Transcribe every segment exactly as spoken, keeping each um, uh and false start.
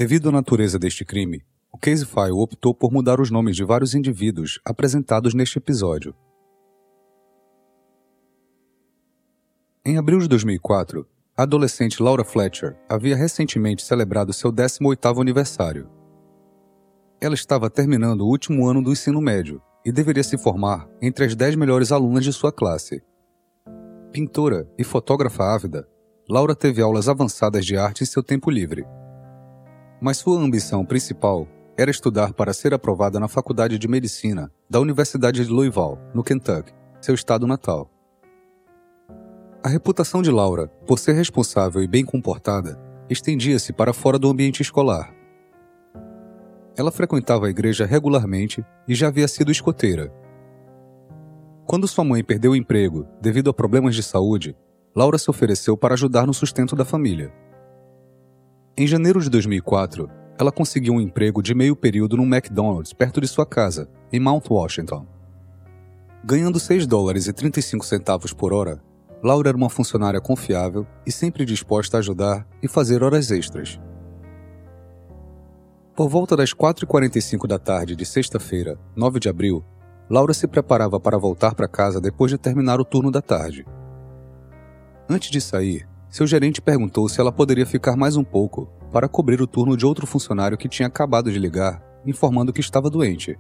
Devido à natureza deste crime, o Casefile optou por mudar os nomes de vários indivíduos apresentados neste episódio. Em abril de dois mil e quatro, a adolescente Laura Fletcher havia recentemente celebrado seu décimo oitavo aniversário. Ela estava terminando o último ano do ensino médio e deveria se formar entre as dez melhores alunas de sua classe. Pintora e fotógrafa ávida, Laura teve aulas avançadas de arte em seu tempo livre. Mas sua ambição principal era estudar para ser aprovada na Faculdade de Medicina da Universidade de Louisville, no Kentucky, seu estado natal. A reputação de Laura, por ser responsável e bem comportada, estendia-se para fora do ambiente escolar. Ela frequentava a igreja regularmente e já havia sido escoteira. Quando sua mãe perdeu o emprego devido a problemas de saúde, Laura se ofereceu para ajudar no sustento da família. Em janeiro de dois mil e quatro, ela conseguiu um emprego de meio período num McDonald's perto de sua casa, em Mount Washington. Ganhando seis dólares e trinta e cinco centavos por hora, Laura era uma funcionária confiável e sempre disposta a ajudar e fazer horas extras. Por volta das quatro e quarenta e cinco da tarde de sexta-feira, nove de abril, Laura se preparava para voltar para casa depois de terminar o turno da tarde. Antes de sair, seu gerente perguntou se ela poderia ficar mais um pouco para cobrir o turno de outro funcionário que tinha acabado de ligar, informando que estava doente.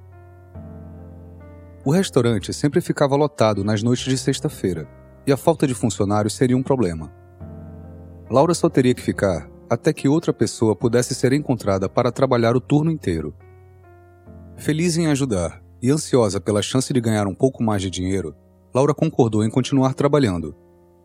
O restaurante sempre ficava lotado nas noites de sexta-feira, e a falta de funcionários seria um problema. Laura só teria que ficar até que outra pessoa pudesse ser encontrada para trabalhar o turno inteiro. Feliz em ajudar e ansiosa pela chance de ganhar um pouco mais de dinheiro, Laura concordou em continuar trabalhando.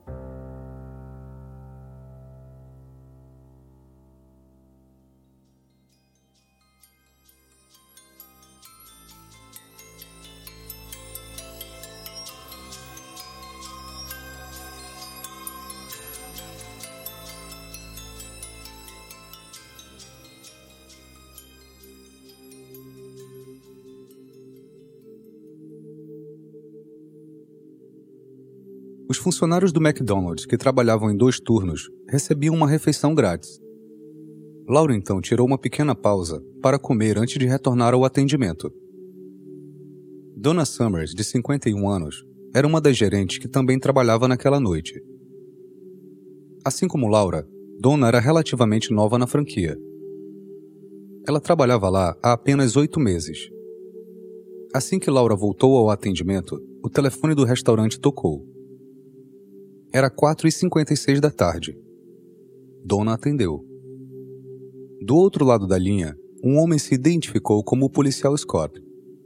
Os funcionários do McDonald's que trabalhavam em dois turnos recebiam uma refeição grátis. Laura então tirou uma pequena pausa para comer antes de retornar ao atendimento. Donna Summers, de cinquenta e um anos, era uma das gerentes que também trabalhava naquela noite. Assim como Laura, Donna era relativamente nova na franquia. Ela trabalhava lá há apenas oito meses. Assim que Laura voltou ao atendimento, o telefone do restaurante tocou. Era quatro e cinquenta e seis da tarde. Donna atendeu. Do outro lado da linha, um homem se identificou como o policial Scott.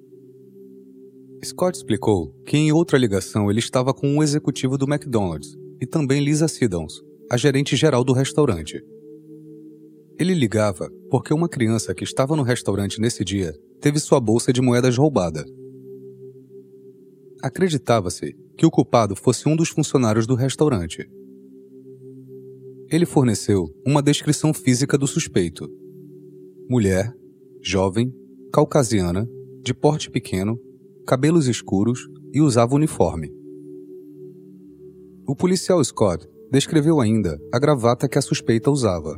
Scott explicou que em outra ligação ele estava com um executivo do McDonald's e também Lisa Siddons, a gerente geral do restaurante. Ele ligava porque uma criança que estava no restaurante nesse dia teve sua bolsa de moedas roubada. Acreditava-se que o culpado fosse um dos funcionários do restaurante. Ele forneceu uma descrição física do suspeito. Mulher, jovem, caucasiana, de porte pequeno, cabelos escuros e usava uniforme. O policial Scott descreveu ainda a gravata que a suspeita usava.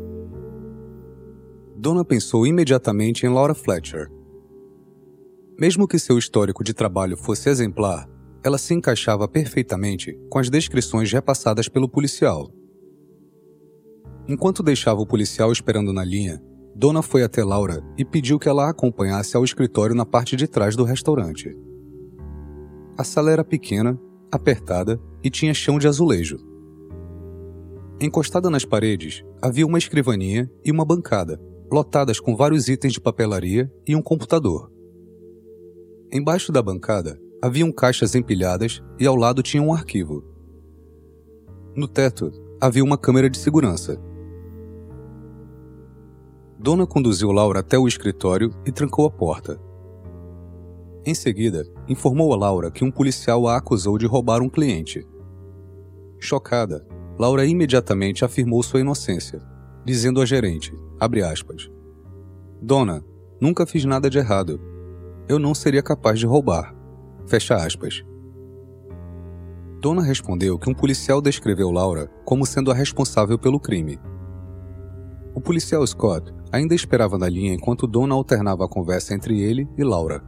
Donna pensou imediatamente em Laura Fletcher. Mesmo que seu histórico de trabalho fosse exemplar, ela se encaixava perfeitamente com as descrições repassadas pelo policial. Enquanto deixava o policial esperando na linha, Donna foi até Laura e pediu que ela a acompanhasse ao escritório na parte de trás do restaurante. A sala era pequena, apertada e tinha chão de azulejo. Encostada nas paredes, havia uma escrivaninha e uma bancada, lotadas com vários itens de papelaria e um computador. Embaixo da bancada, haviam caixas empilhadas e ao lado tinha um arquivo. No teto, havia uma câmera de segurança. Donna conduziu Laura até o escritório e trancou a porta. Em seguida, informou a Laura que um policial a acusou de roubar um cliente. Chocada, Laura imediatamente afirmou sua inocência, dizendo à gerente, abre aspas, Donna, nunca fiz nada de errado. Eu não seria capaz de roubar. Fecha aspas. Donna respondeu que um policial descreveu Laura como sendo a responsável pelo crime. O policial Scott ainda esperava na linha enquanto Donna alternava a conversa entre ele e Laura.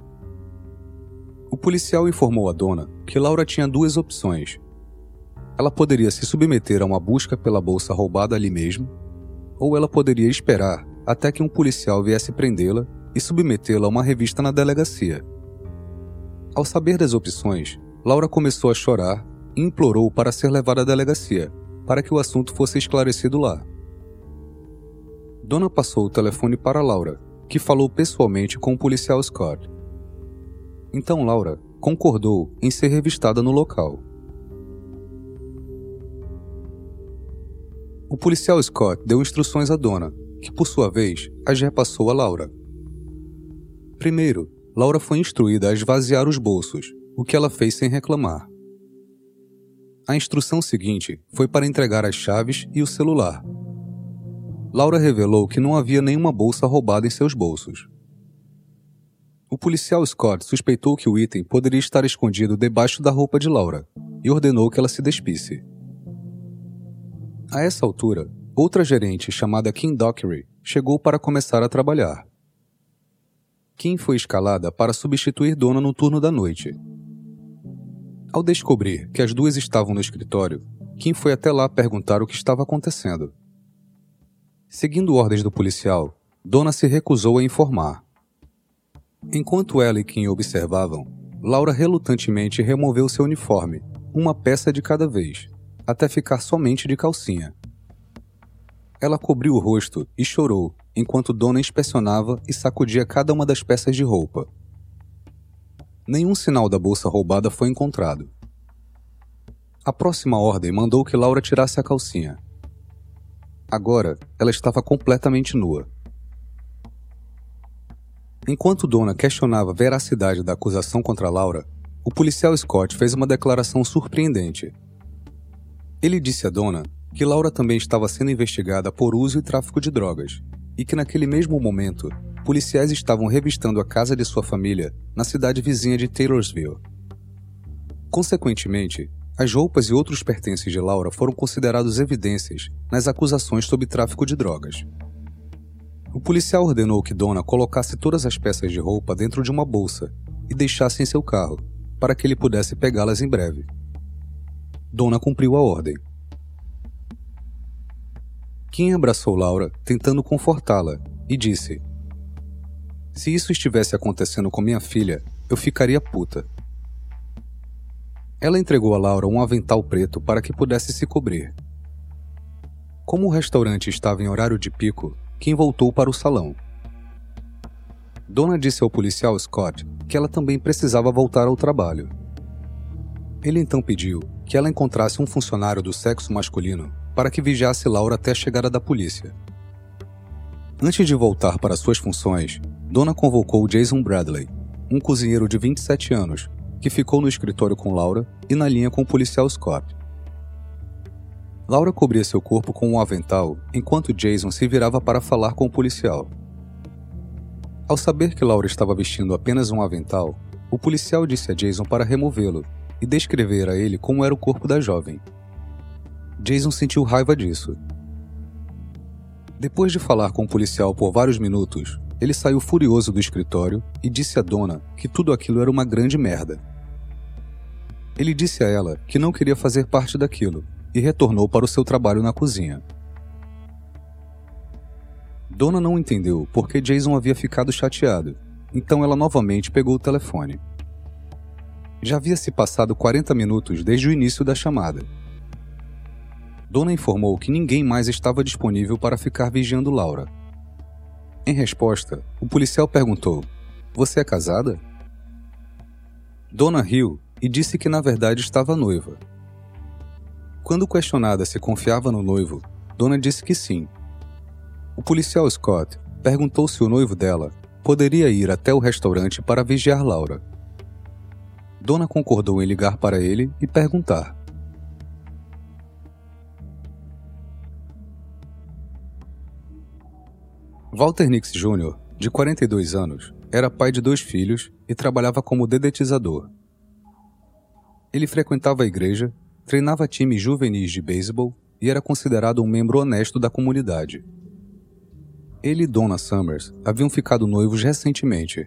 O policial informou a Donna que Laura tinha duas opções. Ela poderia se submeter a uma busca pela bolsa roubada ali mesmo, ou ela poderia esperar até que um policial viesse prendê-la e submetê-la a uma revista na delegacia. Ao saber das opções, Laura começou a chorar e implorou para ser levada à delegacia, para que o assunto fosse esclarecido lá. Donna passou o telefone para Laura, que falou pessoalmente com o policial Scott. Então Laura concordou em ser revistada no local. O policial Scott deu instruções a Donna, que por sua vez as repassou a Laura. Primeiro, Laura foi instruída a esvaziar os bolsos, o que ela fez sem reclamar. A instrução seguinte foi para entregar as chaves e o celular. Laura revelou que não havia nenhuma bolsa roubada em seus bolsos. O policial Scott suspeitou que o item poderia estar escondido debaixo da roupa de Laura e ordenou que ela se despisse. A essa altura, outra gerente chamada Kim Dockery chegou para começar a trabalhar. Kim foi escalada para substituir Donna no turno da noite. Ao descobrir que as duas estavam no escritório, Kim foi até lá perguntar o que estava acontecendo. Seguindo ordens do policial, Donna se recusou a informar. Enquanto ela e Kim observavam, Laura relutantemente removeu seu uniforme, uma peça de cada vez, até ficar somente de calcinha. Ela cobriu o rosto e chorou, enquanto Donna inspecionava e sacudia cada uma das peças de roupa. Nenhum sinal da bolsa roubada foi encontrado. A próxima ordem mandou que Laura tirasse a calcinha. Agora, ela estava completamente nua. Enquanto Donna questionava a veracidade da acusação contra Laura, o policial Scott fez uma declaração surpreendente. Ele disse a Donna que Laura também estava sendo investigada por uso e tráfico de drogas, e que naquele mesmo momento, policiais estavam revistando a casa de sua família na cidade vizinha de Taylorsville. Consequentemente, as roupas e outros pertences de Laura foram considerados evidências nas acusações sobre tráfico de drogas. O policial ordenou que Donna colocasse todas as peças de roupa dentro de uma bolsa e deixasse em seu carro, para que ele pudesse pegá-las em breve. Donna cumpriu a ordem. Kim abraçou Laura, tentando confortá-la, e disse: "Se isso estivesse acontecendo com minha filha, eu ficaria puta." Ela entregou a Laura um avental preto para que pudesse se cobrir. Como o restaurante estava em horário de pico, Kim voltou para o salão. Donna disse ao policial Scott que ela também precisava voltar ao trabalho. Ele então pediu que ela encontrasse um funcionário do sexo masculino para que vigiasse Laura até a chegada da polícia. Antes de voltar para suas funções, Donna convocou Jason Bradley, um cozinheiro de vinte e sete anos, que ficou no escritório com Laura e na linha com o policial Scott. Laura cobria seu corpo com um avental enquanto Jason se virava para falar com o policial. Ao saber que Laura estava vestindo apenas um avental, o policial disse a Jason para removê-lo e descrever a ele como era o corpo da jovem. Jason sentiu raiva disso. Depois de falar com o policial por vários minutos, ele saiu furioso do escritório e disse a Donna que tudo aquilo era uma grande merda. Ele disse a ela que não queria fazer parte daquilo e retornou para o seu trabalho na cozinha. Donna não entendeu por que Jason havia ficado chateado, então ela novamente pegou o telefone. Já havia se passado quarenta minutos desde o início da chamada. Donna informou que ninguém mais estava disponível para ficar vigiando Laura. Em resposta, o policial perguntou: "Você é casada?" Donna riu e disse que na verdade estava noiva. Quando questionada se confiava no noivo, Donna disse que sim. O policial Scott perguntou se o noivo dela poderia ir até o restaurante para vigiar Laura. Donna concordou em ligar para ele e perguntar. Walter Nix Júnior, de quarenta e dois anos, era pai de dois filhos e trabalhava como dedetizador. Ele frequentava a igreja, treinava times juvenis de beisebol e era considerado um membro honesto da comunidade. Ele e Donna Summers haviam ficado noivos recentemente.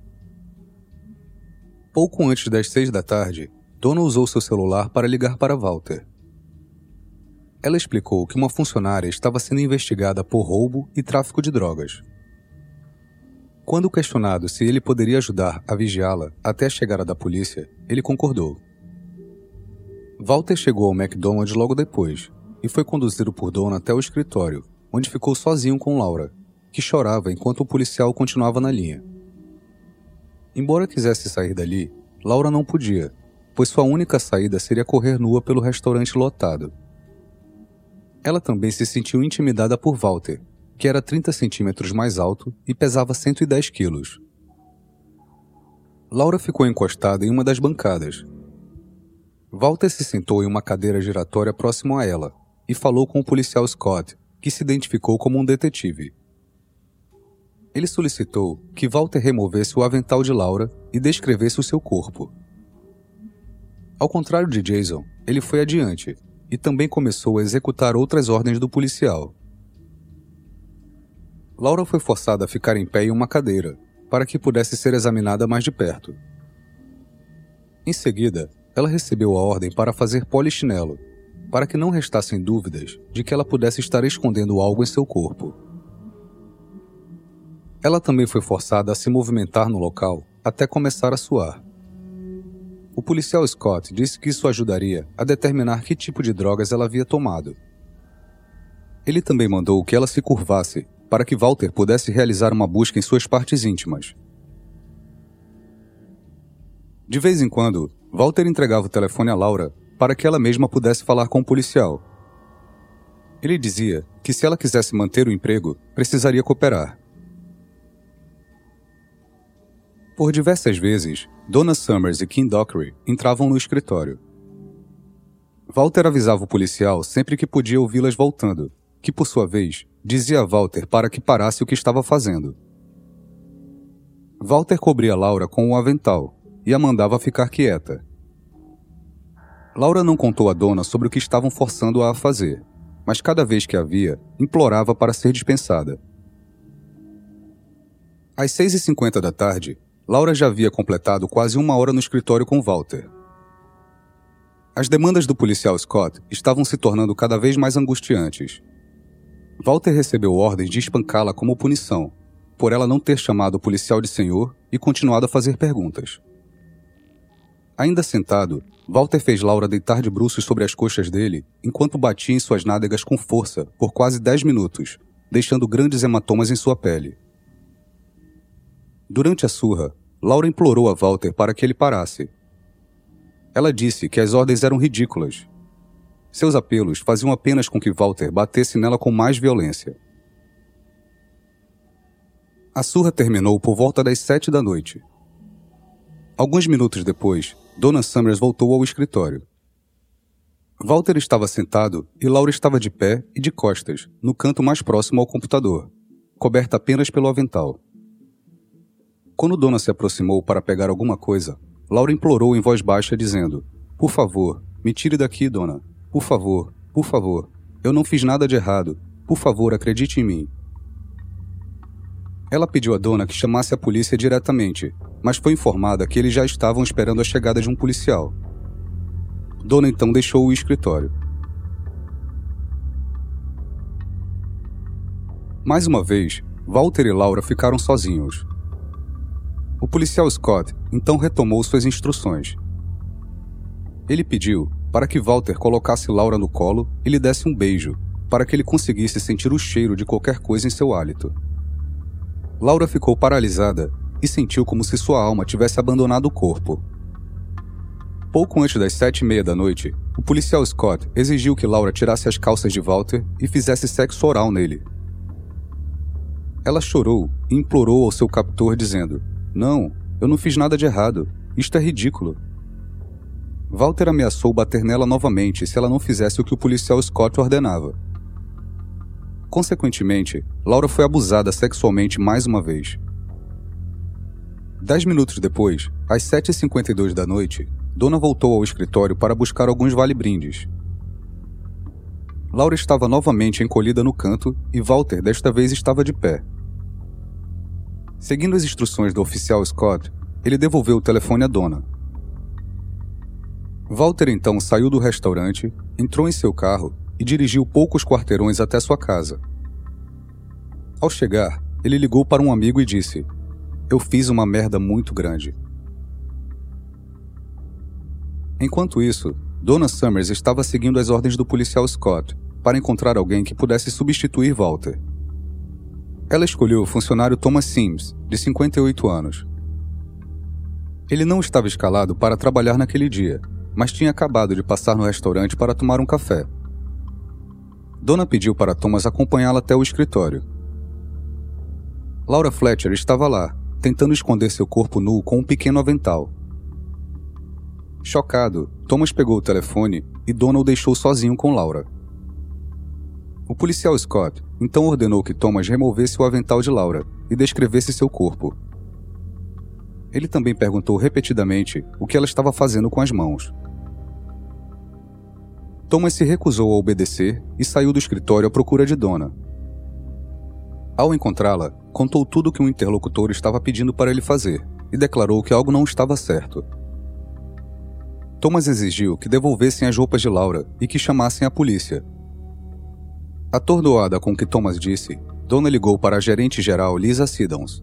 Pouco antes das seis da tarde, Donna usou seu celular para ligar para Walter. Ela explicou que uma funcionária estava sendo investigada por roubo e tráfico de drogas. Quando questionado se ele poderia ajudar a vigiá-la até a chegada da polícia, ele concordou. Walter chegou ao McDonald's logo depois e foi conduzido por Donna até o escritório, onde ficou sozinho com Laura, que chorava enquanto o policial continuava na linha. Embora quisesse sair dali, Laura não podia, pois sua única saída seria correr nua pelo restaurante lotado. Ela também se sentiu intimidada por Walter, que era trinta centímetros mais alto e pesava cento e dez quilos. Laura ficou encostada em uma das bancadas. Walter se sentou em uma cadeira giratória próximo a ela e falou com o policial Scott, que se identificou como um detetive. Ele solicitou que Walter removesse o avental de Laura e descrevesse o seu corpo. Ao contrário de Jason, ele foi adiante e também começou a executar outras ordens do policial. Laura foi forçada a ficar em pé em uma cadeira, para que pudesse ser examinada mais de perto. Em seguida, ela recebeu a ordem para fazer polichinelo, para que não restassem dúvidas de que ela pudesse estar escondendo algo em seu corpo. Ela também foi forçada a se movimentar no local até começar a suar. O policial Scott disse que isso ajudaria a determinar que tipo de drogas ela havia tomado. Ele também mandou que ela se curvasse para que Walter pudesse realizar uma busca em suas partes íntimas. De vez em quando, Walter entregava o telefone a Laura para que ela mesma pudesse falar com o policial. Ele dizia que se ela quisesse manter o emprego, precisaria cooperar. Por diversas vezes, Donna Summers e Kim Dockery entravam no escritório. Walter avisava o policial sempre que podia ouvi-las voltando, que por sua vez dizia a Walter para que parasse o que estava fazendo. Walter cobria Laura com um avental e a mandava ficar quieta. Laura não contou a Donna sobre o que estavam forçando-a a fazer, mas cada vez que a via, implorava para ser dispensada. Às seis e cinquenta da tarde, Laura já havia completado quase uma hora no escritório com Walter. As demandas do policial Scott estavam se tornando cada vez mais angustiantes. Walter recebeu ordens de espancá-la como punição, por ela não ter chamado o policial de senhor e continuado a fazer perguntas. Ainda sentado, Walter fez Laura deitar de bruços sobre as coxas dele, enquanto batia em suas nádegas com força por quase dez minutos, deixando grandes hematomas em sua pele. Durante a surra, Laura implorou a Walter para que ele parasse. Ela disse que as ordens eram ridículas. Seus apelos faziam apenas com que Walter batesse nela com mais violência. A surra terminou por volta das sete da noite. Alguns minutos depois, Donna Summers voltou ao escritório. Walter estava sentado e Laura estava de pé e de costas, no canto mais próximo ao computador, coberta apenas pelo avental. Quando Donna se aproximou para pegar alguma coisa, Laura implorou em voz baixa, dizendo: "Por favor, me tire daqui, Donna. Por favor, por favor. Eu não fiz nada de errado. Por favor, acredite em mim." Ela pediu a Donna que chamasse a polícia diretamente, mas foi informada que eles já estavam esperando a chegada de um policial. Donna então deixou o escritório. Mais uma vez, Walter e Laura ficaram sozinhos. O policial Scott então retomou suas instruções. Ele pediu para que Walter colocasse Laura no colo e lhe desse um beijo, para que ele conseguisse sentir o cheiro de qualquer coisa em seu hálito. Laura ficou paralisada e sentiu como se sua alma tivesse abandonado o corpo. Pouco antes das sete e meia da noite, o policial Scott exigiu que Laura tirasse as calças de Walter e fizesse sexo oral nele. Ela chorou e implorou ao seu captor, dizendo: "Não, eu não fiz nada de errado. Isto é ridículo." Walter ameaçou bater nela novamente se ela não fizesse o que o policial Scott ordenava. Consequentemente, Laura foi abusada sexualmente mais uma vez. Dez minutos depois, às sete e cinquenta e dois da noite, Donna voltou ao escritório para buscar alguns vale-brindes. Laura estava novamente encolhida no canto e Walter desta vez estava de pé. Seguindo as instruções do oficial Scott, ele devolveu o telefone à dona. Walter então saiu do restaurante, entrou em seu carro e dirigiu poucos quarteirões até sua casa. Ao chegar, ele ligou para um amigo e disse: "Eu fiz uma merda muito grande." Enquanto isso, Donna Summers estava seguindo as ordens do policial Scott para encontrar alguém que pudesse substituir Walter. Ela escolheu o funcionário Thomas Sims, de cinquenta e oito anos. Ele não estava escalado para trabalhar naquele dia, mas tinha acabado de passar no restaurante para tomar um café. Donna pediu para Thomas acompanhá-la até o escritório. Laura Fletcher estava lá, tentando esconder seu corpo nu com um pequeno avental. Chocado, Thomas pegou o telefone e Donna o deixou sozinho com Laura. O policial Scott então ordenou que Thomas removesse o avental de Laura e descrevesse seu corpo. Ele também perguntou repetidamente o que ela estava fazendo com as mãos. Thomas se recusou a obedecer e saiu do escritório à procura de Donna. Ao encontrá-la, contou tudo o que o interlocutor estava pedindo para ele fazer e declarou que algo não estava certo. Thomas exigiu que devolvessem as roupas de Laura e que chamassem a polícia. Atordoada com o que Thomas disse, Donna ligou para a gerente-geral Lisa Siddons.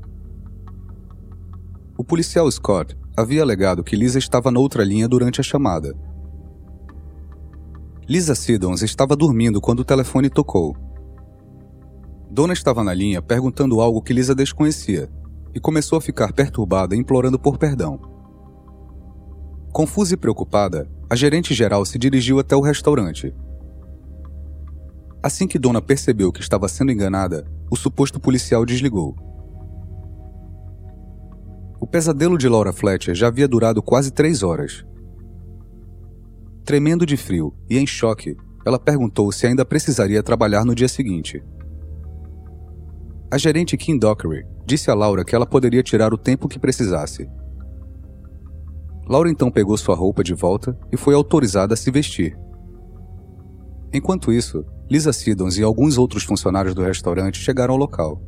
O policial Scott havia alegado que Lisa estava noutra linha durante a chamada. Lisa Siddons estava dormindo quando o telefone tocou. Donna estava na linha perguntando algo que Lisa desconhecia e começou a ficar perturbada, implorando por perdão. Confusa e preocupada, a gerente-geral se dirigiu até o restaurante. Assim que Donna percebeu que estava sendo enganada, o suposto policial desligou. O pesadelo de Laura Fletcher já havia durado quase três horas. Tremendo de frio e em choque, ela perguntou se ainda precisaria trabalhar no dia seguinte. A gerente Kim Dockery disse a Laura que ela poderia tirar o tempo que precisasse. Laura então pegou sua roupa de volta e foi autorizada a se vestir. Enquanto isso, Lisa Siddons e alguns outros funcionários do restaurante chegaram ao local.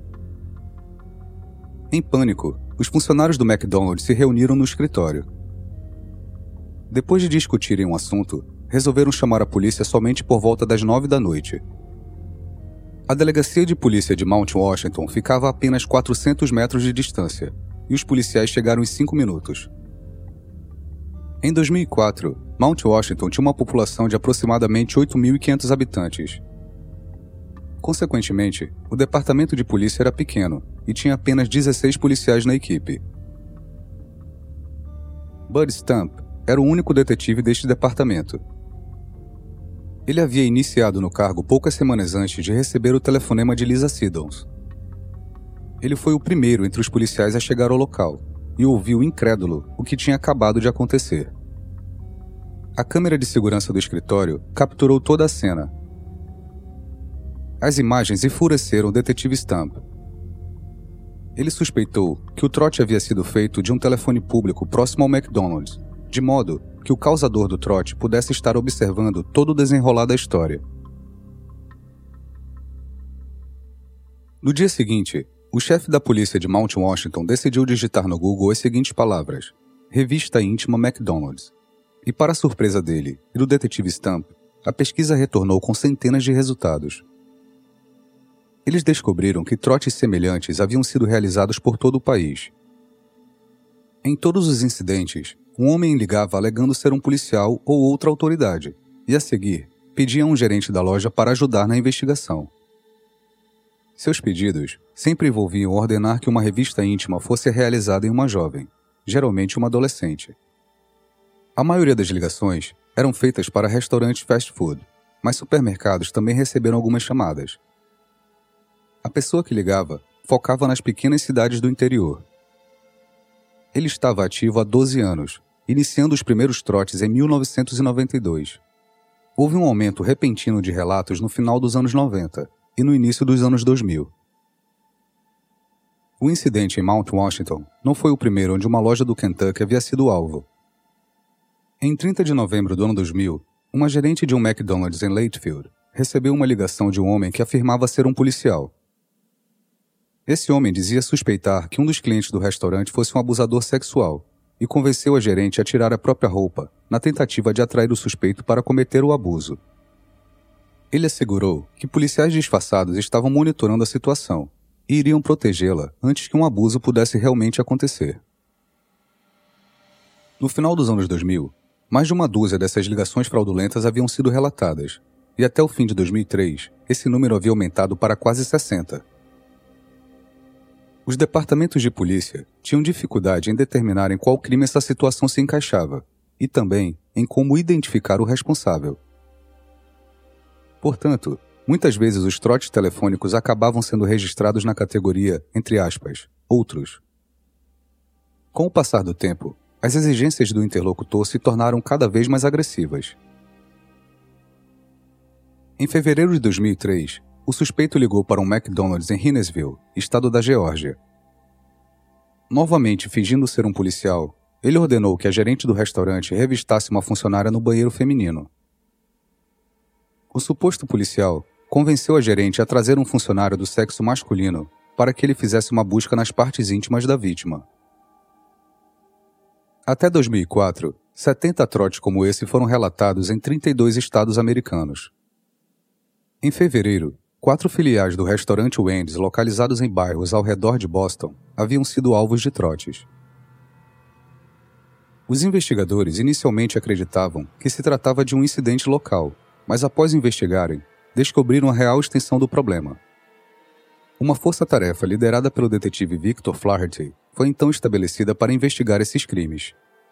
Em pânico, os funcionários do McDonald's se reuniram no escritório. Depois de discutirem um assunto, resolveram chamar a polícia somente por volta das nove da noite. A delegacia de polícia de Mount Washington ficava a apenas quatrocentos metros de distância, e os policiais chegaram em cinco minutos. Em dois mil e quatro, Mount Washington tinha uma população de aproximadamente oito mil e quinhentos habitantes. Consequentemente, o departamento de polícia era pequeno e tinha apenas dezesseis policiais na equipe. Bud Stump era o único detetive deste departamento. Ele havia iniciado no cargo poucas semanas antes de receber o telefonema de Lisa Siddons. Ele foi o primeiro entre os policiais a chegar ao local e ouviu incrédulo o que tinha acabado de acontecer. A câmera de segurança do escritório capturou toda a cena. As imagens enfureceram o detetive Stump. Ele suspeitou que o trote havia sido feito de um telefone público próximo ao McDonald's, de modo que o causador do trote pudesse estar observando todo o desenrolar da história. No dia seguinte, o chefe da polícia de Mount Washington decidiu digitar no Google as seguintes palavras: Revista íntima McDonald's. E para a surpresa dele e do detetive Stump, a pesquisa retornou com centenas de resultados. Eles descobriram que trotes semelhantes haviam sido realizados por todo o país. Em todos os incidentes, um homem ligava alegando ser um policial ou outra autoridade, e a seguir, pedia a um gerente da loja para ajudar na investigação. Seus pedidos sempre envolviam ordenar que uma revista íntima fosse realizada em uma jovem, geralmente uma adolescente. A maioria das ligações eram feitas para restaurantes fast food, mas supermercados também receberam algumas chamadas. A pessoa que ligava focava nas pequenas cidades do interior. Ele estava ativo há doze anos, iniciando os primeiros trotes em mil novecentos e noventa e dois. Houve um aumento repentino de relatos no final dos anos noventa e no início dos anos dois mil. O incidente em Mount Washington não foi o primeiro onde uma loja do Kentucky havia sido alvo. Em trinta de novembro do ano dois mil, uma gerente de um McDonald's em Lakefield recebeu uma ligação de um homem que afirmava ser um policial. Esse homem dizia suspeitar que um dos clientes do restaurante fosse um abusador sexual e convenceu a gerente a tirar a própria roupa, na tentativa de atrair o suspeito para cometer o abuso. Ele assegurou que policiais disfarçados estavam monitorando a situação e iriam protegê-la antes que um abuso pudesse realmente acontecer. No final dos anos dois mil, mais de uma dúzia dessas ligações fraudulentas haviam sido relatadas, e até o fim de dois mil e três, esse número havia aumentado para quase sessenta. Os departamentos de polícia tinham dificuldade em determinar em qual crime essa situação se encaixava, e também em como identificar o responsável. Portanto, muitas vezes os trotes telefônicos acabavam sendo registrados na categoria, entre aspas, outros. Com o passar do tempo, as exigências do interlocutor se tornaram cada vez mais agressivas. Em fevereiro de dois mil e três, o suspeito ligou para um McDonald's em Hinesville, estado da Geórgia. Novamente fingindo ser um policial, ele ordenou que a gerente do restaurante revistasse uma funcionária no banheiro feminino. O suposto policial convenceu a gerente a trazer um funcionário do sexo masculino para que ele fizesse uma busca nas partes íntimas da vítima. Até dois mil e quatro, setenta trotes como esse foram relatados em trinta e dois estados americanos. Em fevereiro, quatro filiais do restaurante Wendy's localizados em bairros ao redor de Boston haviam sido alvos de trotes. Os investigadores inicialmente acreditavam que se tratava de um incidente local, mas após investigarem, descobriram a real extensão do problema. Uma força-tarefa liderada pelo detetive Victor Flaherty foi então estabelecida para investigar esses crimes.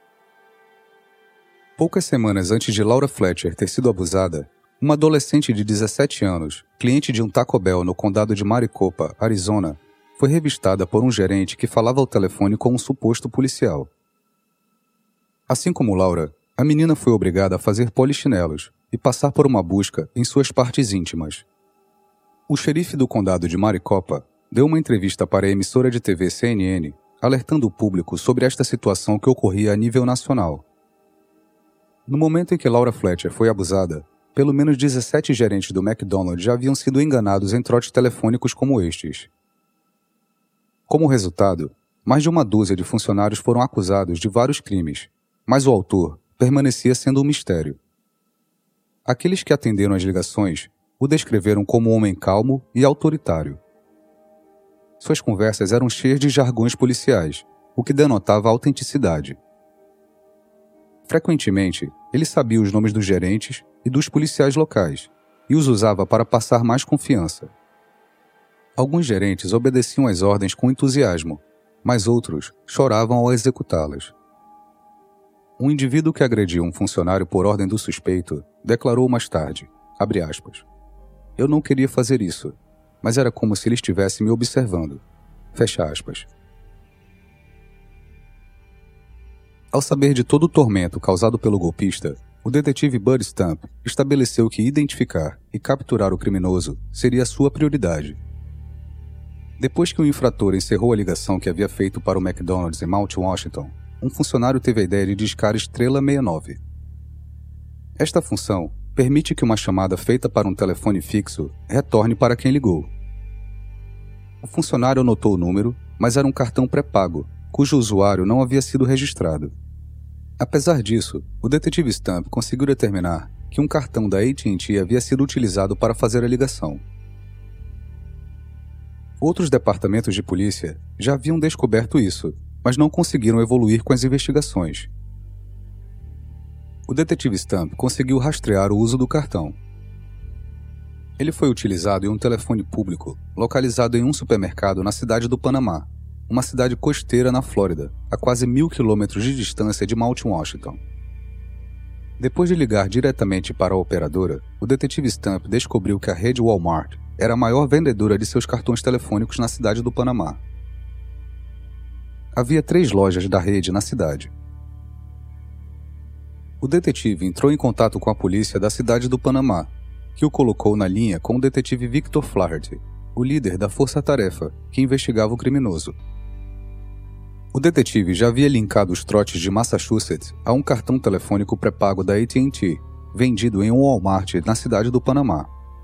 Poucas semanas antes de Laura Fletcher ter sido abusada, uma adolescente de dezessete anos, cliente de um Taco Bell no condado de Maricopa, Arizona, foi revistada por um gerente que falava ao telefone com um suposto policial. Assim como Laura, a menina foi obrigada a fazer polichinelos e passar por uma busca em suas partes íntimas. O xerife do condado de Maricopa deu uma entrevista para a emissora de T V C N N, alertando o público sobre esta situação que ocorria a nível nacional. No momento em que Laura Fletcher foi abusada, pelo menos dezessete gerentes do McDonald's já haviam sido enganados em trotes telefônicos como estes. Como resultado, mais de uma dúzia de funcionários foram acusados de vários crimes, mas o autor permanecia sendo um mistério. Aqueles que atenderam às ligações o descreveram como um homem calmo e autoritário. Suas conversas eram cheias de jargões policiais, o que denotava autenticidade. Frequentemente, ele sabia os nomes dos gerentes e dos policiais locais e os usava para passar mais confiança. Alguns gerentes obedeciam às ordens com entusiasmo, mas outros choravam ao executá-las. Um indivíduo que agrediu um funcionário por ordem do suspeito declarou mais tarde, abre aspas, "Eu não queria fazer isso, mas era como se ele estivesse me observando." Fecha aspas. Ao saber de todo o tormento causado pelo golpista, o detetive Bud Stump estabeleceu que identificar e capturar o criminoso seria sua prioridade. Depois que o infrator encerrou a ligação que havia feito para o McDonald's em Mount Washington, um funcionário teve a ideia de discar estrela sessenta e nove. Esta função permite que uma chamada feita para um telefone fixo retorne para quem ligou. O funcionário anotou o número, mas era um cartão pré-pago, cujo usuário não havia sido registrado. Apesar disso, o detetive Stump conseguiu determinar que um cartão da A T and T havia sido utilizado para fazer a ligação. Outros departamentos de polícia já haviam descoberto isso, mas não conseguiram evoluir com as investigações. O detetive Stump conseguiu rastrear o uso do cartão. Ele foi utilizado em um telefone público localizado em um supermercado na cidade do Panamá, uma cidade costeira na Flórida, a quase mil quilômetros de distância de Mount Washington. Depois de ligar diretamente para a operadora, o detetive Stump descobriu que a rede Walmart era a maior vendedora de seus cartões telefônicos na cidade do Panamá. Havia três lojas da rede na cidade. O detetive entrou em contato com a polícia da cidade do Panamá, que o colocou na linha com o detetive Victor Flaherty, o líder da força-tarefa que investigava o criminoso. O detetive já havia linkado os trotes de Massachusetts a um cartão telefônico pré-pago da A T and T, vendido em um Walmart na cidade do Panamá.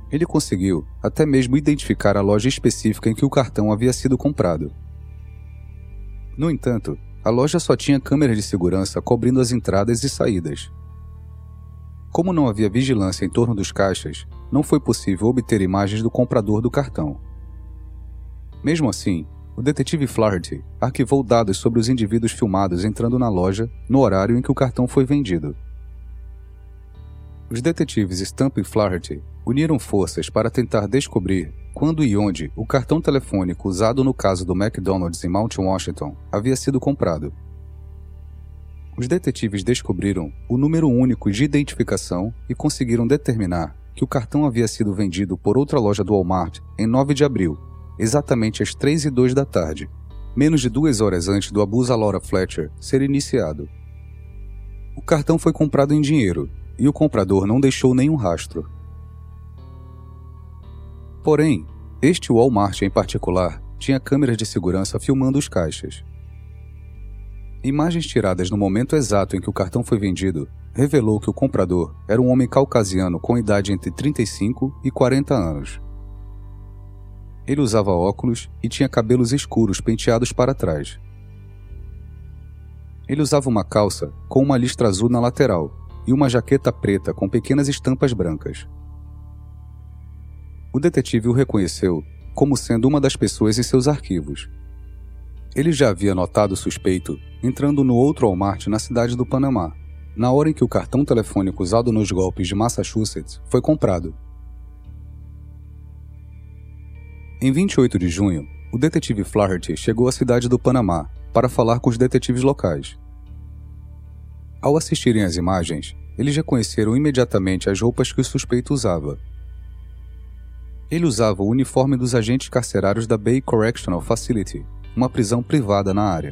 Ele conseguiu até mesmo identificar a loja específica em que o cartão havia sido comprado. No entanto, a loja só tinha câmeras de segurança cobrindo as entradas e saídas. Como não havia vigilância em torno dos caixas, não foi possível obter imagens do comprador do cartão. Mesmo assim, o detetive Flaherty arquivou dados sobre os indivíduos filmados entrando na loja no horário em que o cartão foi vendido. Os detetives Stump e Flaherty uniram forças para tentar descobrir quando e onde o cartão telefônico usado no caso do McDonald's em Mount Washington havia sido comprado. Os detetives descobriram o número único de identificação e conseguiram determinar que o cartão havia sido vendido por outra loja do Walmart em nove de abril, exatamente às três e dois da tarde, menos de duas horas antes do abuso a Laura Fletcher ser iniciado. O cartão foi comprado em dinheiro e o comprador não deixou nenhum rastro. Porém, este Walmart em particular tinha câmeras de segurança filmando os caixas. Imagens tiradas no momento exato em que o cartão foi vendido revelou que o comprador era um homem caucasiano com idade entre trinta e cinco e quarenta anos. Ele usava óculos e tinha cabelos escuros penteados para trás. Ele usava uma calça com uma listra azul na lateral e uma jaqueta preta com pequenas estampas brancas. O detetive o reconheceu como sendo uma das pessoas em seus arquivos. Ele já havia notado o suspeito entrando no outro Walmart na cidade do Panamá, na hora em que o cartão telefônico usado nos golpes de Massachusetts foi comprado. Em vinte e oito de junho, o detetive Flaherty chegou à cidade do Panamá para falar com os detetives locais. Ao assistirem às imagens, eles reconheceram imediatamente as roupas que o suspeito usava. Ele usava o uniforme dos agentes carcerários da Bay Correctional Facility, uma prisão privada na área.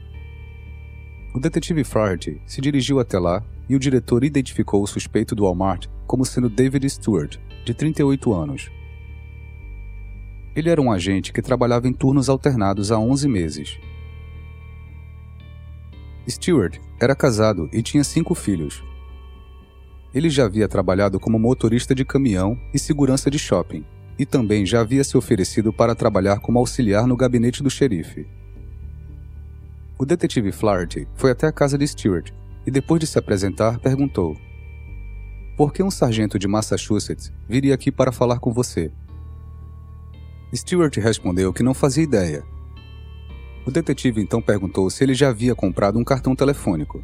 O detetive Flaherty se dirigiu até lá e o diretor identificou o suspeito do Walmart como sendo David Stewart, de trinta e oito anos. Ele era um agente que trabalhava em turnos alternados há onze meses. Stewart era casado e tinha cinco filhos. Ele já havia trabalhado como motorista de caminhão e segurança de shopping, e também já havia se oferecido para trabalhar como auxiliar no gabinete do xerife. O detetive Flaherty foi até a casa de Stewart e, depois de se apresentar, perguntou: "Por que um sargento de Massachusetts viria aqui para falar com você?" Stewart respondeu que não fazia ideia. O detetive então perguntou se ele já havia comprado um cartão telefônico.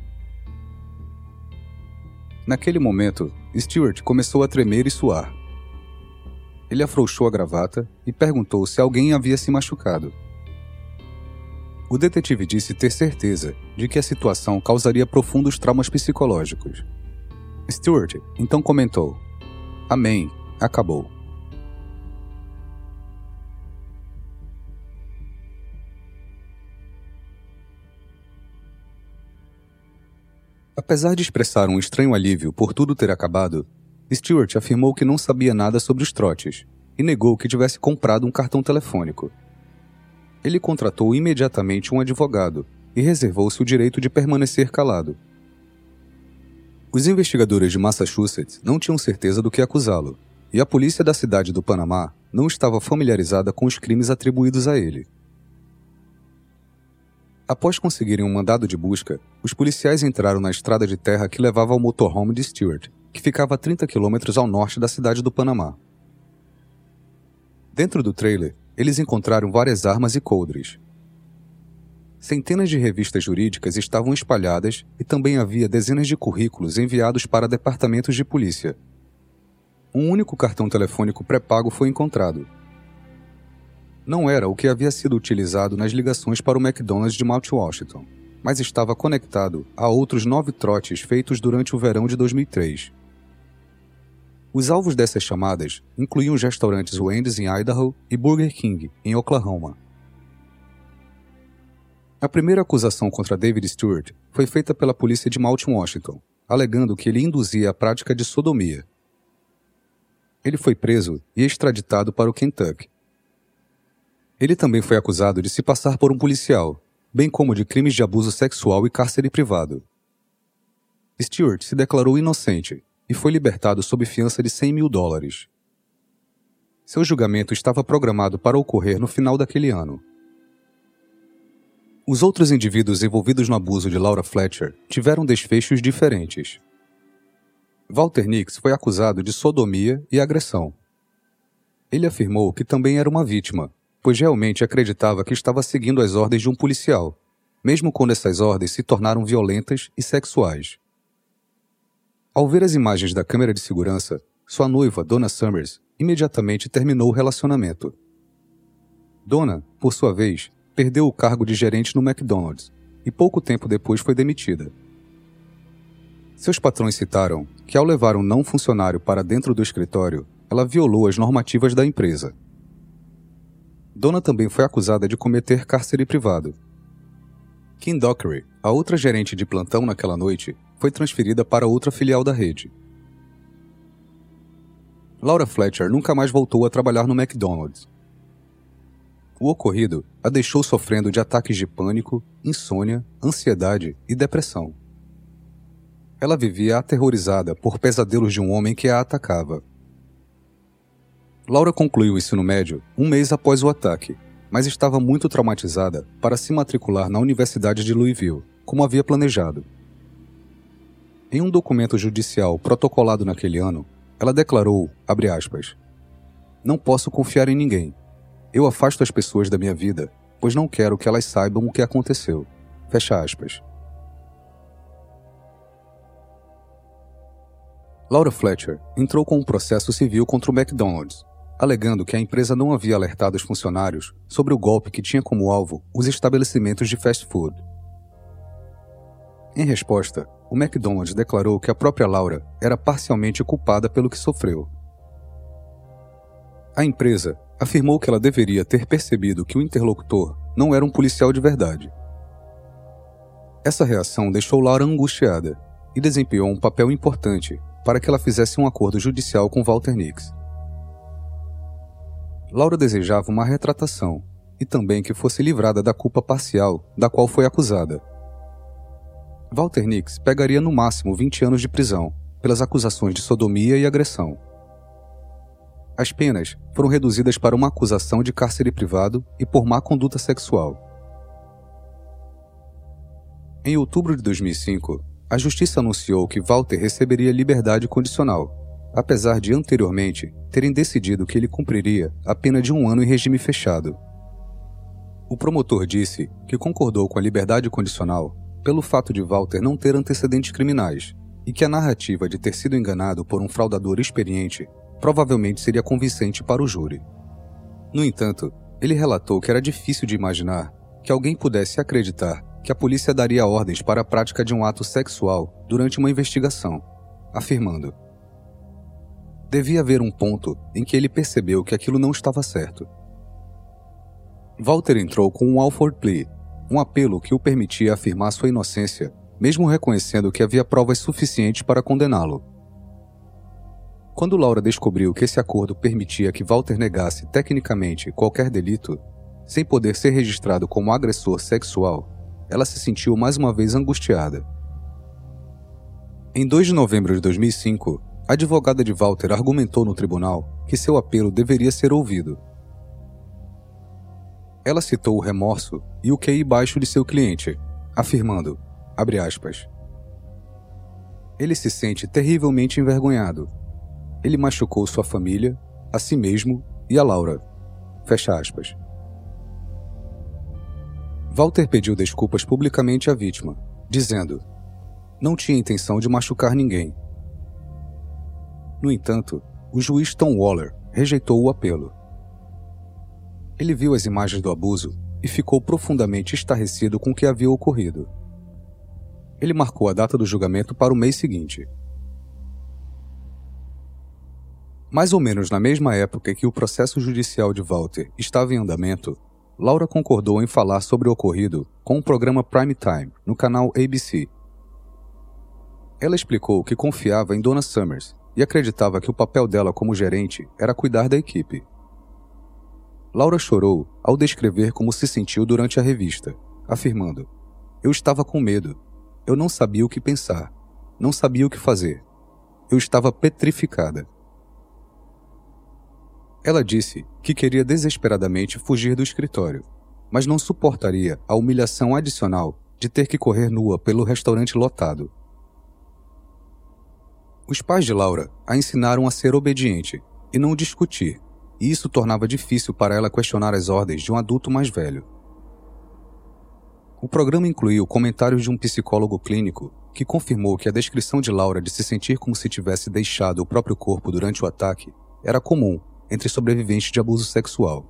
Naquele momento, Stewart começou a tremer e suar. Ele afrouxou a gravata e perguntou se alguém havia se machucado. O detetive disse ter certeza de que a situação causaria profundos traumas psicológicos. Stewart então comentou: "Amém, acabou." Apesar de expressar um estranho alívio por tudo ter acabado, Stewart afirmou que não sabia nada sobre os trotes e negou que tivesse comprado um cartão telefônico. Ele contratou imediatamente um advogado e reservou-se o direito de permanecer calado. Os investigadores de Massachusetts não tinham certeza do que acusá-lo, e a polícia da cidade do Panamá não estava familiarizada com os crimes atribuídos a ele. Após conseguirem um mandado de busca, os policiais entraram na estrada de terra que levava ao motorhome de Stewart, que ficava a trinta quilômetros ao norte da cidade do Panamá. Dentro do trailer, eles encontraram várias armas e coldres. Centenas de revistas jurídicas estavam espalhadas e também havia dezenas de currículos enviados para departamentos de polícia. Um único cartão telefônico pré-pago foi encontrado. Não era o que havia sido utilizado nas ligações para o McDonald's de Mount Washington, mas estava conectado a outros nove trotes feitos durante o verão de dois mil e três. Os alvos dessas chamadas incluíam os restaurantes Wendy's em Idaho e Burger King, em Oklahoma. A primeira acusação contra David Stewart foi feita pela polícia de Mount Washington, alegando que ele induzia a prática de sodomia. Ele foi preso e extraditado para o Kentucky. Ele também foi acusado de se passar por um policial, bem como de crimes de abuso sexual e cárcere privado. Stewart se declarou inocente e foi libertado sob fiança de cem mil dólares. Seu julgamento estava programado para ocorrer no final daquele ano. Os outros indivíduos envolvidos no abuso de Laura Fletcher tiveram desfechos diferentes. Walter Nix foi acusado de sodomia e agressão. Ele afirmou que também era uma vítima, pois realmente acreditava que estava seguindo as ordens de um policial, mesmo quando essas ordens se tornaram violentas e sexuais. Ao ver as imagens da câmera de segurança, sua noiva, Donna Summers, imediatamente terminou o relacionamento. Donna, por sua vez, perdeu o cargo de gerente no McDonald's e pouco tempo depois foi demitida. Seus patrões citaram que, ao levar um não funcionário para dentro do escritório, ela violou as normativas da empresa. Donna também foi acusada de cometer cárcere privado. Kim Dockery, a outra gerente de plantão naquela noite, foi transferida para outra filial da rede. Laura Fletcher nunca mais voltou a trabalhar no McDonald's. O ocorrido a deixou sofrendo de ataques de pânico, insônia, ansiedade e depressão. Ela vivia aterrorizada por pesadelos de um homem que a atacava. Laura concluiu o ensino médio um mês após o ataque, mas estava muito traumatizada para se matricular na Universidade de Louisville, como havia planejado. Em um documento judicial protocolado naquele ano, ela declarou, abre aspas, "Não posso confiar em ninguém. Eu afasto as pessoas da minha vida, pois não quero que elas saibam o que aconteceu." Fecha aspas. Laura Fletcher entrou com um processo civil contra o McDonald's, alegando que a empresa não havia alertado os funcionários sobre o golpe que tinha como alvo os estabelecimentos de fast food. Em resposta, o McDonald's declarou que a própria Laura era parcialmente culpada pelo que sofreu. A empresa afirmou que ela deveria ter percebido que o interlocutor não era um policial de verdade. Essa reação deixou Laura angustiada e desempenhou um papel importante para que ela fizesse um acordo judicial com Walter Nix. Laura desejava uma retratação e também que fosse livrada da culpa parcial da qual foi acusada. Walter Nix pegaria no máximo vinte anos de prisão pelas acusações de sodomia e agressão. As penas foram reduzidas para uma acusação de cárcere privado e por má conduta sexual. Em outubro de dois mil e cinco, a Justiça anunciou que Walter receberia liberdade condicional, apesar de anteriormente terem decidido que ele cumpriria a pena de um ano em regime fechado. O promotor disse que concordou com a liberdade condicional pelo fato de Walter não ter antecedentes criminais e que a narrativa de ter sido enganado por um fraudador experiente provavelmente seria convincente para o júri. No entanto, ele relatou que era difícil de imaginar que alguém pudesse acreditar que a polícia daria ordens para a prática de um ato sexual durante uma investigação, afirmando: "Devia haver um ponto em que ele percebeu que aquilo não estava certo." Walter entrou com um Alford Plea, um apelo que o permitia afirmar sua inocência, mesmo reconhecendo que havia provas suficientes para condená-lo. Quando Laura descobriu que esse acordo permitia que Walter negasse tecnicamente qualquer delito, sem poder ser registrado como agressor sexual, ela se sentiu mais uma vez angustiada. Em dois de novembro de dois mil e cinco, a advogada de Walter argumentou no tribunal que seu apelo deveria ser ouvido. Ela citou o remorso e o Q I baixo de seu cliente, afirmando, abre aspas, "Ele se sente terrivelmente envergonhado. Ele machucou sua família, a si mesmo e a Laura." Fecha aspas. Walter pediu desculpas publicamente à vítima, dizendo: "Não tinha intenção de machucar ninguém." No entanto, o juiz Tom Waller rejeitou o apelo. Ele viu as imagens do abuso e ficou profundamente estarrecido com o que havia ocorrido. Ele marcou a data do julgamento para o mês seguinte. Mais ou menos na mesma época em que o processo judicial de Walter estava em andamento, Laura concordou em falar sobre o ocorrido com o programa Prime Time, no canal A B C. Ela explicou que confiava em Donna Summers e acreditava que o papel dela como gerente era cuidar da equipe. Laura chorou ao descrever como se sentiu durante a revista, afirmando: "Eu estava com medo. Eu não sabia o que pensar. Não sabia o que fazer. Eu estava petrificada." Ela disse que queria desesperadamente fugir do escritório, mas não suportaria a humilhação adicional de ter que correr nua pelo restaurante lotado. Os pais de Laura a ensinaram a ser obediente e não discutir, e isso tornava difícil para ela questionar as ordens de um adulto mais velho. O programa incluiu comentários de um psicólogo clínico que confirmou que a descrição de Laura de se sentir como se tivesse deixado o próprio corpo durante o ataque era comum entre sobreviventes de abuso sexual.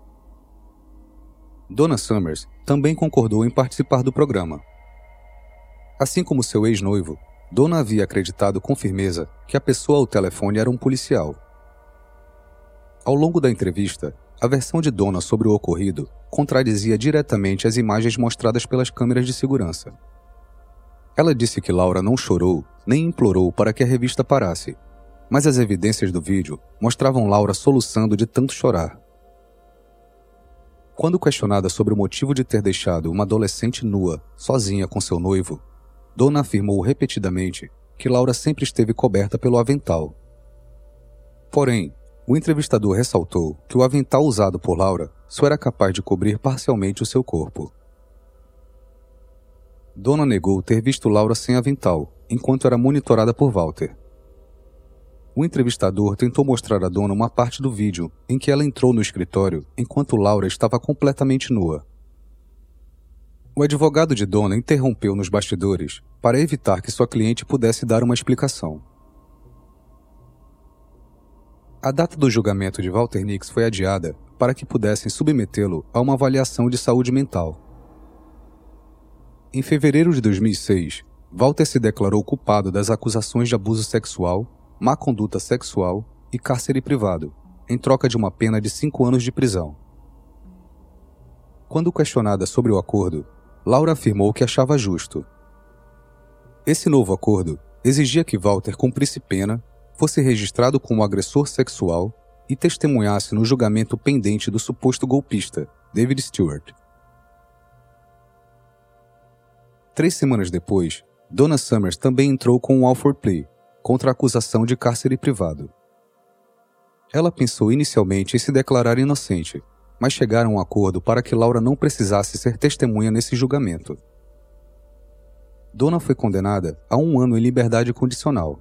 Donna Summers também concordou em participar do programa. Assim como seu ex-noivo, Donna havia acreditado com firmeza que a pessoa ao telefone era um policial. Ao longo da entrevista, a versão de Donna sobre o ocorrido contradizia diretamente as imagens mostradas pelas câmeras de segurança. Ela disse que Laura não chorou nem implorou para que a revista parasse, mas as evidências do vídeo mostravam Laura soluçando de tanto chorar. Quando questionada sobre o motivo de ter deixado uma adolescente nua, sozinha com seu noivo, Donna afirmou repetidamente que Laura sempre esteve coberta pelo avental. Porém, o entrevistador ressaltou que o avental usado por Laura só era capaz de cobrir parcialmente o seu corpo. Donna negou ter visto Laura sem avental, enquanto era monitorada por Walter. O entrevistador tentou mostrar a Donna uma parte do vídeo em que ela entrou no escritório enquanto Laura estava completamente nua. O advogado de Donna interrompeu nos bastidores para evitar que sua cliente pudesse dar uma explicação. A data do julgamento de Walter Nix foi adiada para que pudessem submetê-lo a uma avaliação de saúde mental. Em fevereiro de dois mil e seis, Walter se declarou culpado das acusações de abuso sexual, má conduta sexual e cárcere privado, em troca de uma pena de cinco anos de prisão. Quando questionada sobre o acordo, Laura afirmou que achava justo. Esse novo acordo exigia que Walter cumprisse pena, fosse registrado como agressor sexual e testemunhasse no julgamento pendente do suposto golpista, David Stewart. Três semanas depois, Donna Summers também entrou com um Alford Plea, contra a acusação de cárcere privado. Ela pensou inicialmente em se declarar inocente, mas chegaram a um acordo para que Laura não precisasse ser testemunha nesse julgamento. Donna foi condenada a um ano em liberdade condicional.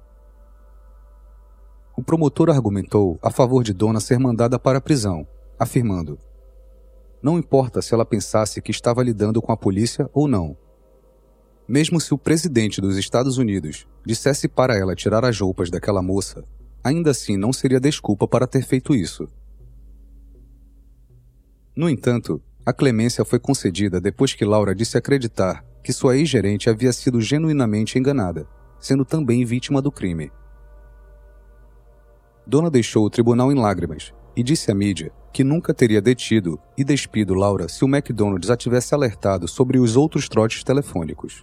O promotor argumentou a favor de Donna ser mandada para a prisão, afirmando: não importa se ela pensasse que estava lidando com a polícia ou não. Mesmo se o presidente dos Estados Unidos dissesse para ela tirar as roupas daquela moça, ainda assim não seria desculpa para ter feito isso. No entanto, a clemência foi concedida depois que Laura disse acreditar que sua ex-gerente havia sido genuinamente enganada, sendo também vítima do crime. Donna deixou o tribunal em lágrimas e disse à mídia que nunca teria detido e despido Laura se o McDonald's a tivesse alertado sobre os outros trotes telefônicos.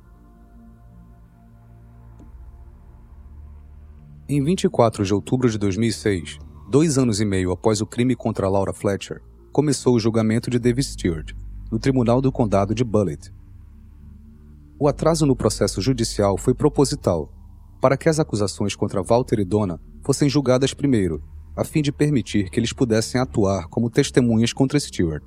Em vinte e quatro de outubro de dois mil e seis, dois anos e meio após o crime contra Laura Fletcher, começou o julgamento de David Stewart, no Tribunal do Condado de Bullitt. O atraso no processo judicial foi proposital, para que as acusações contra Walter e Donna fossem julgadas primeiro, a fim de permitir que eles pudessem atuar como testemunhas contra Stewart.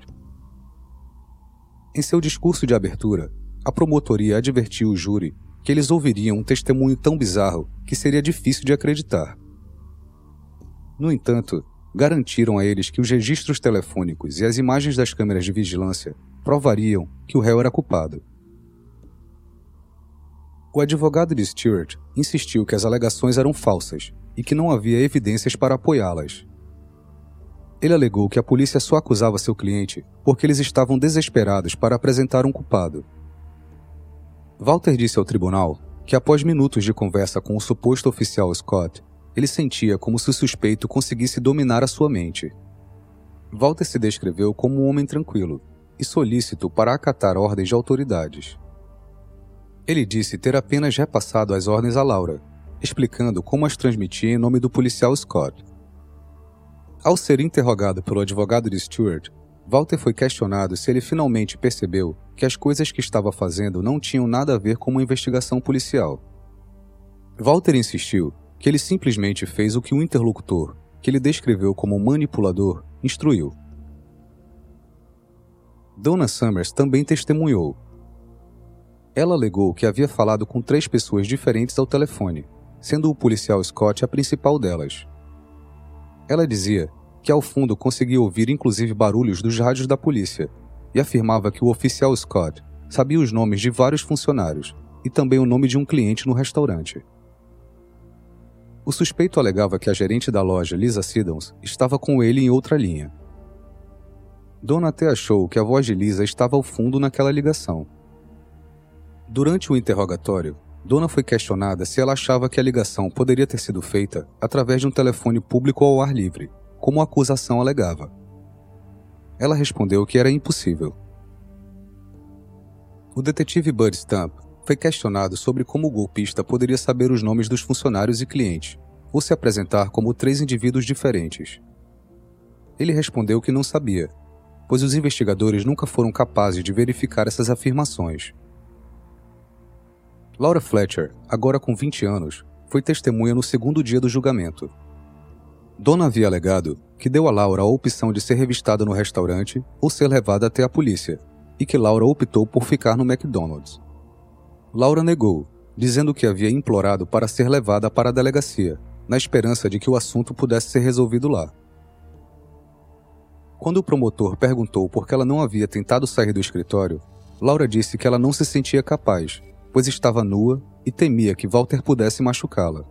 Em seu discurso de abertura, a promotoria advertiu o júri que eles ouviriam um testemunho tão bizarro que seria difícil de acreditar. No entanto, garantiram a eles que os registros telefônicos e as imagens das câmeras de vigilância provariam que o réu era culpado. O advogado de Stewart insistiu que as alegações eram falsas e que não havia evidências para apoiá-las. Ele alegou que a polícia só acusava seu cliente porque eles estavam desesperados para apresentar um culpado. Walter disse ao tribunal que após minutos de conversa com o suposto oficial Scott, ele sentia como se o suspeito conseguisse dominar a sua mente. Walter se descreveu como um homem tranquilo e solícito para acatar ordens de autoridades. Ele disse ter apenas repassado as ordens a Laura, explicando como as transmitia em nome do policial Scott. Ao ser interrogado pelo advogado de Stewart, Walter foi questionado se ele finalmente percebeu que as coisas que estava fazendo não tinham nada a ver com uma investigação policial. Walter insistiu que ele simplesmente fez o que o interlocutor, que ele descreveu como um manipulador, instruiu. Donna Summers também testemunhou. Ela alegou que havia falado com três pessoas diferentes ao telefone, sendo o policial Scott a principal delas. Ela dizia que ao fundo conseguia ouvir inclusive barulhos dos rádios da polícia e afirmava que o oficial Scott sabia os nomes de vários funcionários e também o nome de um cliente no restaurante. O suspeito alegava que a gerente da loja, Lisa Siddons, estava com ele em outra linha. Donna até achou que a voz de Lisa estava ao fundo naquela ligação. Durante o interrogatório, Donna foi questionada se ela achava que a ligação poderia ter sido feita através de um telefone público ao ar livre, como a acusação alegava. Ela respondeu que era impossível. O detetive Bud Stump foi questionado sobre como o golpista poderia saber os nomes dos funcionários e clientes, ou se apresentar como três indivíduos diferentes. Ele respondeu que não sabia, pois os investigadores nunca foram capazes de verificar essas afirmações. Laura Fletcher, agora com vinte anos, foi testemunha no segundo dia do julgamento. Donna havia alegado que deu a Laura a opção de ser revistada no restaurante ou ser levada até a polícia, e que Laura optou por ficar no McDonald's. Laura negou, dizendo que havia implorado para ser levada para a delegacia, na esperança de que o assunto pudesse ser resolvido lá. Quando o promotor perguntou por que ela não havia tentado sair do escritório, Laura disse que ela não se sentia capaz, pois estava nua e temia que Walter pudesse machucá-la.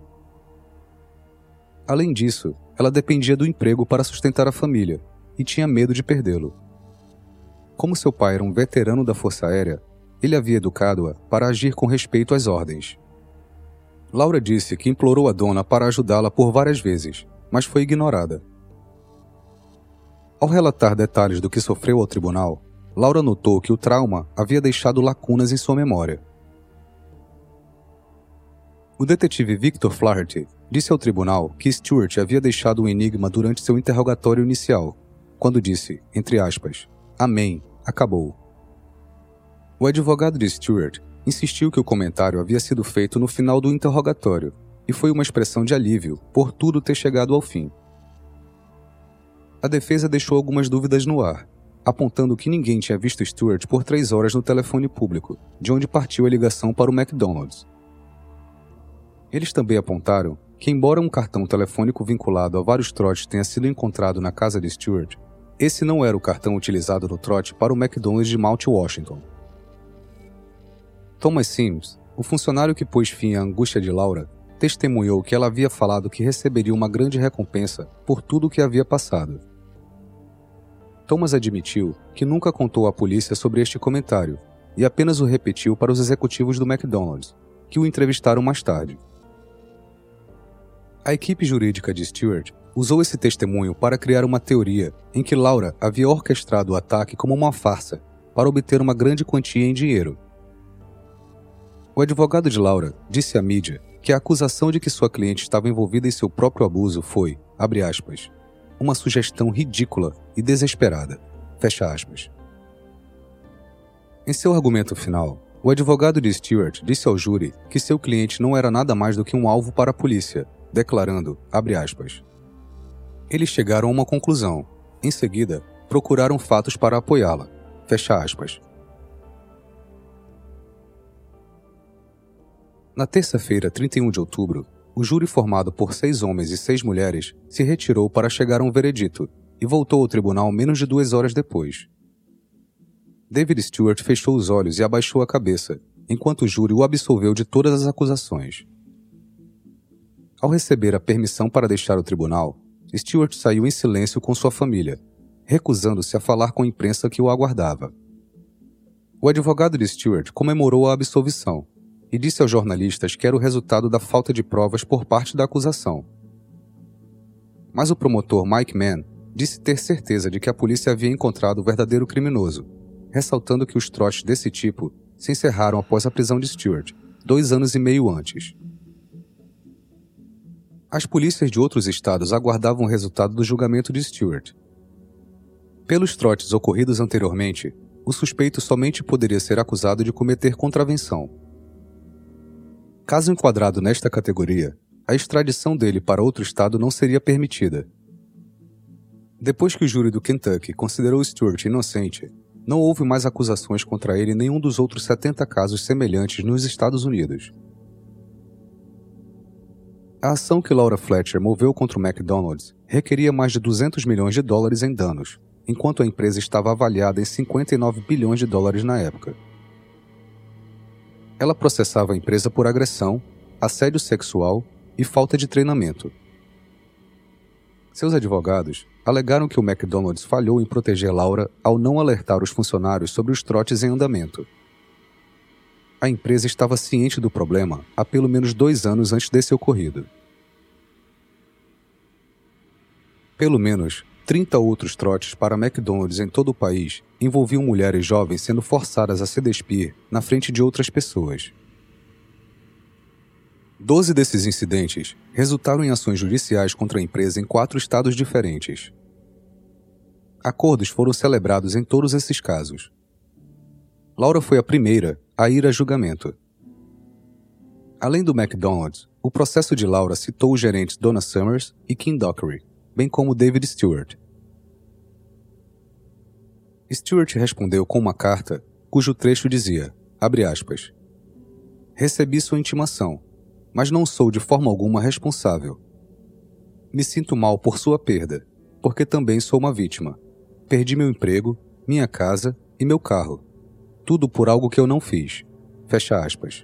Além disso, ela dependia do emprego para sustentar a família e tinha medo de perdê-lo. Como seu pai era um veterano da Força Aérea, ele havia educado-a para agir com respeito às ordens. Laura disse que implorou a Donna para ajudá-la por várias vezes, mas foi ignorada. Ao relatar detalhes do que sofreu ao tribunal, Laura notou que o trauma havia deixado lacunas em sua memória. O detetive Victor Flaherty disse ao tribunal que Stewart havia deixado um enigma durante seu interrogatório inicial, quando disse, entre aspas, "Amém, acabou." O advogado de Stewart insistiu que o comentário havia sido feito no final do interrogatório e foi uma expressão de alívio por tudo ter chegado ao fim. A defesa deixou algumas dúvidas no ar, apontando que ninguém tinha visto Stewart por três horas no telefone público, de onde partiu a ligação para o McDonald's. Eles também apontaram que, embora um cartão telefônico vinculado a vários trotes tenha sido encontrado na casa de Stewart, esse não era o cartão utilizado no trote para o McDonald's de Mount Washington. Thomas Sims, o funcionário que pôs fim à angústia de Laura, testemunhou que ela havia falado que receberia uma grande recompensa por tudo o que havia passado. Thomas admitiu que nunca contou à polícia sobre este comentário e apenas o repetiu para os executivos do McDonald's, que o entrevistaram mais tarde. A equipe jurídica de Stewart usou esse testemunho para criar uma teoria em que Laura havia orquestrado o ataque como uma farsa para obter uma grande quantia em dinheiro. O advogado de Laura disse à mídia que a acusação de que sua cliente estava envolvida em seu próprio abuso foi, abre aspas, uma sugestão ridícula e desesperada, fecha aspas. Em seu argumento final, o advogado de Stewart disse ao júri que seu cliente não era nada mais do que um alvo para a polícia, declarando, abre aspas, eles chegaram a uma conclusão. Em seguida, procuraram fatos para apoiá-la, fecha aspas. Na terça-feira, trinta e um de outubro, o júri formado por seis homens e seis mulheres se retirou para chegar a um veredito e voltou ao tribunal menos de duas horas depois. David Stewart fechou os olhos e abaixou a cabeça, enquanto o júri o absolveu de todas as acusações. Ao receber a permissão para deixar o tribunal, Stewart saiu em silêncio com sua família, recusando-se a falar com a imprensa que o aguardava. O advogado de Stewart comemorou a absolvição e disse aos jornalistas que era o resultado da falta de provas por parte da acusação. Mas o promotor Mike Mann disse ter certeza de que a polícia havia encontrado o verdadeiro criminoso, ressaltando que os trotes desse tipo se encerraram após a prisão de Stewart, dois anos e meio antes. As polícias de outros estados aguardavam o resultado do julgamento de Stewart. Pelos trotes ocorridos anteriormente, o suspeito somente poderia ser acusado de cometer contravenção. Caso enquadrado nesta categoria, a extradição dele para outro estado não seria permitida, Depois que o júri do Kentucky considerou Stewart inocente, não houve mais acusações contra ele em nenhum dos outros setenta casos semelhantes nos Estados Unidos. A ação que Laura Fletcher moveu contra o McDonald's requeria mais de duzentos milhões de dólares em danos, enquanto a empresa estava avaliada em cinquenta e nove bilhões de dólares na época. Ela processava a empresa por agressão, assédio sexual e falta de treinamento. Seus advogados alegaram que o McDonald's falhou em proteger Laura ao não alertar os funcionários sobre os trotes em andamento. A empresa estava ciente do problema há pelo menos dois anos antes desse ocorrido. Pelo menos trinta outros trotes para McDonald's em todo o país envolviam mulheres jovens sendo forçadas a se despir na frente de outras pessoas. Doze desses incidentes resultaram em ações judiciais contra a empresa em quatro estados diferentes. Acordos foram celebrados em todos esses casos. Laura foi a primeira a ir a julgamento. Além do McDonald's, o processo de Laura citou os gerentes Donna Summers e Kim Dockery, bem como David Stewart. Stewart respondeu com uma carta cujo trecho dizia, abre aspas, recebi sua intimação, mas não sou de forma alguma responsável. Me sinto mal por sua perda, porque também sou uma vítima. Perdi meu emprego, minha casa e meu carro. Tudo por algo que eu não fiz. Fecha aspas.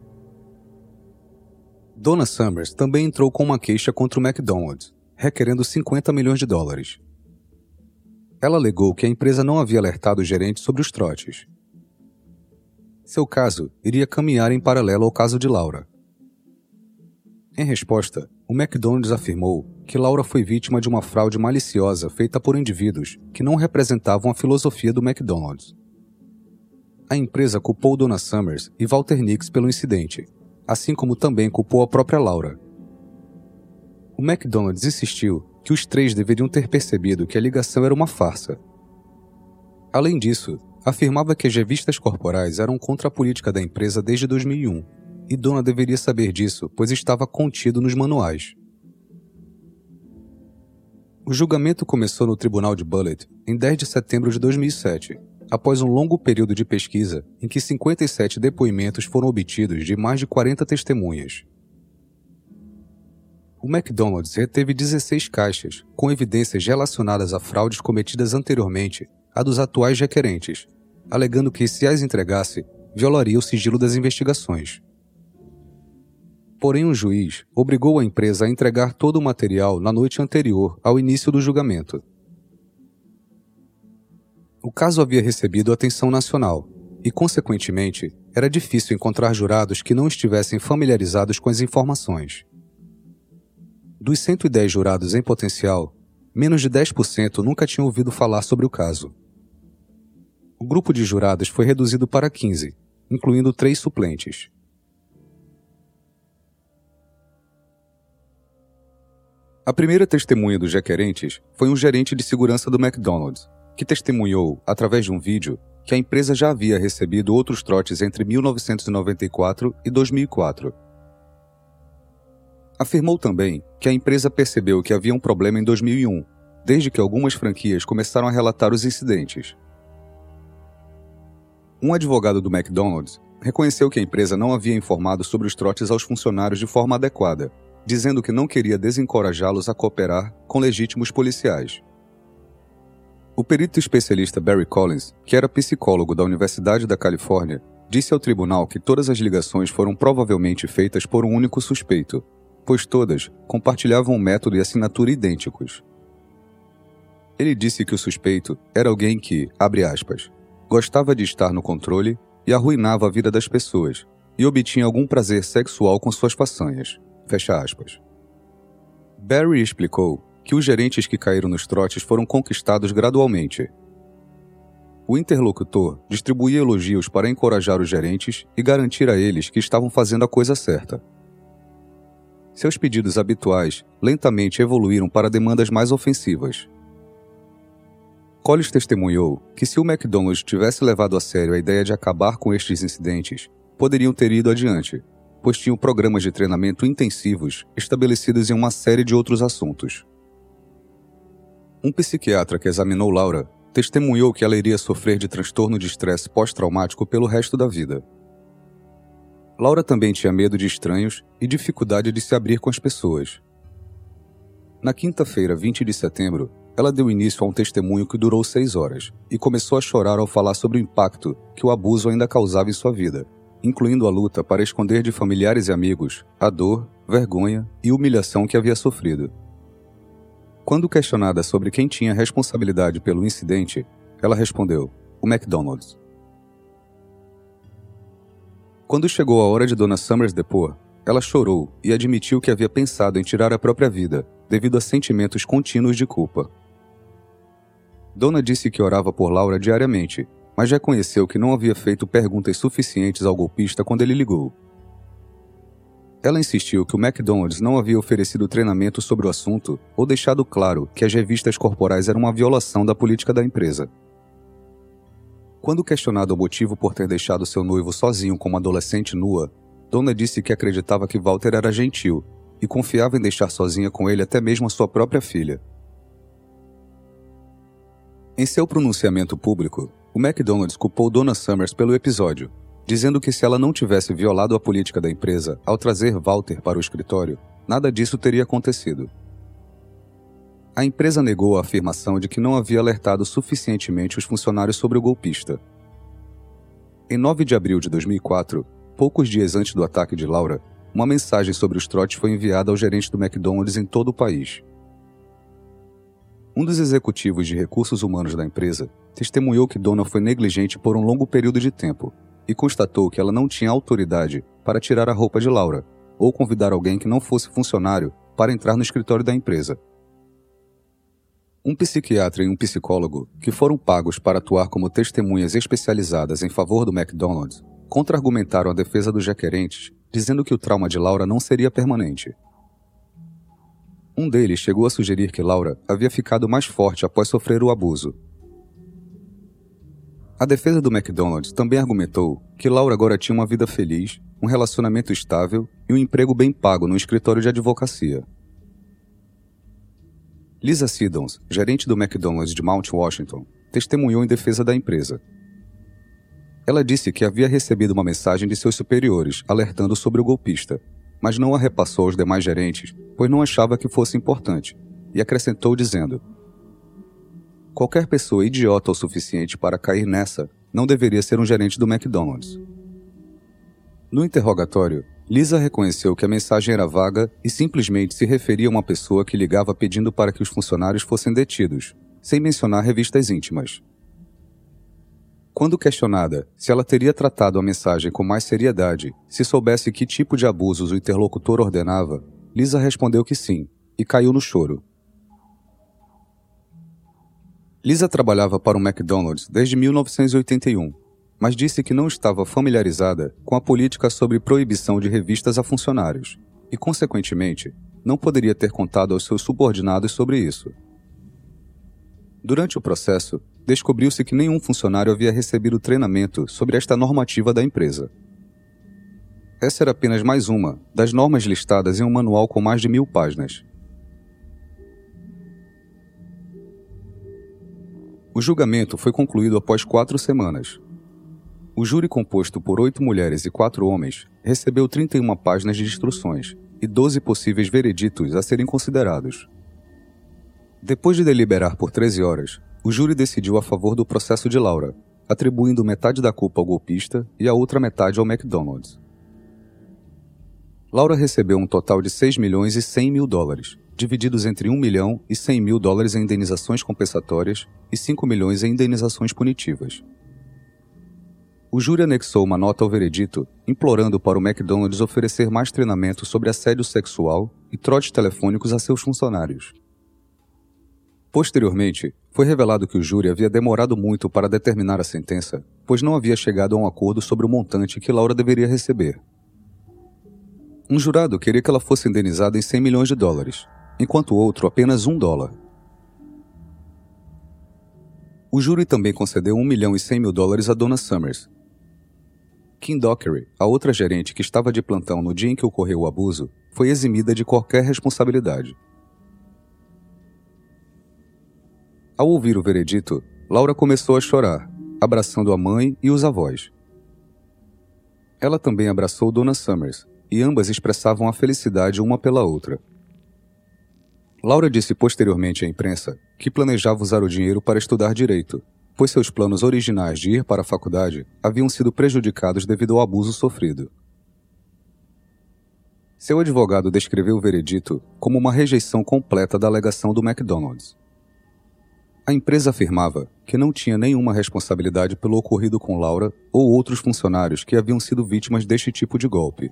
Donna Summers também entrou com uma queixa contra o McDonald's, requerendo cinquenta milhões de dólares. Ela alegou que a empresa não havia alertado o gerente sobre os trotes. Seu caso iria caminhar em paralelo ao caso de Laura. Em resposta, o McDonald's afirmou que Laura foi vítima de uma fraude maliciosa feita por indivíduos que não representavam a filosofia do McDonald's. A empresa culpou Donna Summers e Walter Nix pelo incidente, assim como também culpou a própria Laura. O McDonald's insistiu que os três deveriam ter percebido que a ligação era uma farsa. Além disso, afirmava que as revistas corporais eram contra a política da empresa desde dois mil e um, e Donna deveria saber disso, pois estava contido nos manuais. O julgamento começou no Tribunal de Bullitt em dez de setembro de dois mil e sete, após um longo período de pesquisa em que cinquenta e sete depoimentos foram obtidos de mais de quarenta testemunhas. O McDonald's reteve dezesseis caixas, com evidências relacionadas a fraudes cometidas anteriormente a dos atuais requerentes, alegando que, se as entregasse, violaria o sigilo das investigações. Porém, um juiz obrigou a empresa a entregar todo o material na noite anterior ao início do julgamento. O caso havia recebido atenção nacional e, consequentemente, era difícil encontrar jurados que não estivessem familiarizados com as informações. Dos cento e dez jurados em potencial, menos de dez por cento nunca tinham ouvido falar sobre o caso. O grupo de jurados foi reduzido para quinze, incluindo três suplentes. A primeira testemunha dos requerentes foi um gerente de segurança do McDonald's, que testemunhou, através de um vídeo, que a empresa já havia recebido outros trotes entre mil novecentos e noventa e quatro e dois mil e quatro. Afirmou também que a empresa percebeu que havia um problema em dois mil e um, desde que algumas franquias começaram a relatar os incidentes. Um advogado do McDonald's reconheceu que a empresa não havia informado sobre os trotes aos funcionários de forma adequada, dizendo que não queria desencorajá-los a cooperar com legítimos policiais. O perito especialista Barry Collins, que era psicólogo da Universidade da Califórnia, disse ao tribunal que todas as ligações foram provavelmente feitas por um único suspeito, pois todas compartilhavam um método e assinatura idênticos. Ele disse que o suspeito era alguém que, abre aspas, gostava de estar no controle e arruinava a vida das pessoas, e obtinha algum prazer sexual com suas façanhas, fecha aspas. Barry explicou que os gerentes que caíram nos trotes foram conquistados gradualmente. O interlocutor distribuía elogios para encorajar os gerentes e garantir a eles que estavam fazendo a coisa certa. Seus pedidos habituais lentamente evoluíram para demandas mais ofensivas. Collins testemunhou que se o McDonald's tivesse levado a sério a ideia de acabar com estes incidentes, poderiam ter ido adiante, pois tinham programas de treinamento intensivos estabelecidos em uma série de outros assuntos. Um psiquiatra que examinou Laura testemunhou que ela iria sofrer de transtorno de estresse pós-traumático pelo resto da vida. Laura também tinha medo de estranhos e dificuldade de se abrir com as pessoas. Na quinta-feira, vinte de setembro, ela deu início a um testemunho que durou seis horas e começou a chorar ao falar sobre o impacto que o abuso ainda causava em sua vida, incluindo a luta para esconder de familiares e amigos a dor, vergonha e humilhação que havia sofrido. Quando questionada sobre quem tinha responsabilidade pelo incidente, ela respondeu: o McDonald's. Quando chegou a hora de Dona Summers depor, ela chorou e admitiu que havia pensado em tirar a própria vida, devido a sentimentos contínuos de culpa. Dona disse que orava por Laura diariamente, mas reconheceu que não havia feito perguntas suficientes ao golpista quando ele ligou. Ela insistiu que o McDonald's não havia oferecido treinamento sobre o assunto ou deixado claro que as revistas corporais eram uma violação da política da empresa. Quando questionado o motivo por ter deixado seu noivo sozinho com uma adolescente nua, Dona disse que acreditava que Walter era gentil e confiava em deixar sozinha com ele até mesmo a sua própria filha. Em seu pronunciamento público, o McDonald's culpou Dona Summers pelo episódio, dizendo que se ela não tivesse violado a política da empresa ao trazer Walter para o escritório, nada disso teria acontecido. A empresa negou a afirmação de que não havia alertado suficientemente os funcionários sobre o golpista. Em nove de abril de dois mil e quatro, poucos dias antes do ataque de Laura, uma mensagem sobre os trotes foi enviada ao gerente do McDonald's em todo o país. Um dos executivos de recursos humanos da empresa testemunhou que Dona foi negligente por um longo período de tempo e constatou que ela não tinha autoridade para tirar a roupa de Laura ou convidar alguém que não fosse funcionário para entrar no escritório da empresa. Um psiquiatra e um psicólogo, que foram pagos para atuar como testemunhas especializadas em favor do McDonald's, contra-argumentaram a defesa dos gerentes, dizendo que o trauma de Laura não seria permanente. Um deles chegou a sugerir que Laura havia ficado mais forte após sofrer o abuso. A defesa do McDonald's também argumentou que Laura agora tinha uma vida feliz, um relacionamento estável e um emprego bem pago no escritório de advocacia. Lisa Siddons, gerente do McDonald's de Mount Washington, testemunhou em defesa da empresa. Ela disse que havia recebido uma mensagem de seus superiores alertando sobre o golpista, mas não a repassou aos demais gerentes, pois não achava que fosse importante, e acrescentou dizendo: qualquer pessoa idiota o suficiente para cair nessa não deveria ser um gerente do McDonald's. No interrogatório, Lisa reconheceu que a mensagem era vaga e simplesmente se referia a uma pessoa que ligava pedindo para que os funcionários fossem detidos, sem mencionar revistas íntimas. Quando questionada se ela teria tratado a mensagem com mais seriedade se soubesse que tipo de abusos o interlocutor ordenava, Lisa respondeu que sim, e caiu no choro. Lisa trabalhava para o McDonald's desde mil novecentos e oitenta e um, mas disse que não estava familiarizada com a política sobre proibição de revistas a funcionários e, consequentemente, não poderia ter contado aos seus subordinados sobre isso. Durante o processo, descobriu-se que nenhum funcionário havia recebido treinamento sobre esta normativa da empresa. Essa era apenas mais uma das normas listadas em um manual com mais de mil páginas. O julgamento foi concluído após quatro semanas. O júri, composto por oito mulheres e quatro homens, recebeu trinta e uma páginas de instruções e doze possíveis vereditos a serem considerados. Depois de deliberar por treze horas, o júri decidiu a favor do processo de Laura, atribuindo metade da culpa ao golpista e a outra metade ao McDonald's. Laura recebeu um total de seis milhões e cem mil dólares, divididos entre um milhão e cem mil dólares em indenizações compensatórias e cinco milhões em indenizações punitivas. O júri anexou uma nota ao veredito, implorando para o McDonald's oferecer mais treinamento sobre assédio sexual e trotes telefônicos a seus funcionários. Posteriormente, foi revelado que o júri havia demorado muito para determinar a sentença, pois não havia chegado a um acordo sobre o montante que Laura deveria receber. Um jurado queria que ela fosse indenizada em cem milhões de dólares, enquanto o outro apenas um dólar. O júri também concedeu um milhão e cem mil dólares a Dona Summers. Kim Dockery, a outra gerente que estava de plantão no dia em que ocorreu o abuso, foi eximida de qualquer responsabilidade. Ao ouvir o veredito, Laura começou a chorar, abraçando a mãe e os avós. Ela também abraçou Dona Summers, e ambas expressavam a felicidade uma pela outra. Laura disse posteriormente à imprensa que planejava usar o dinheiro para estudar direito, pois seus planos originais de ir para a faculdade haviam sido prejudicados devido ao abuso sofrido. Seu advogado descreveu o veredito como uma rejeição completa da alegação do McDonald's. A empresa afirmava que não tinha nenhuma responsabilidade pelo ocorrido com Laura ou outros funcionários que haviam sido vítimas deste tipo de golpe.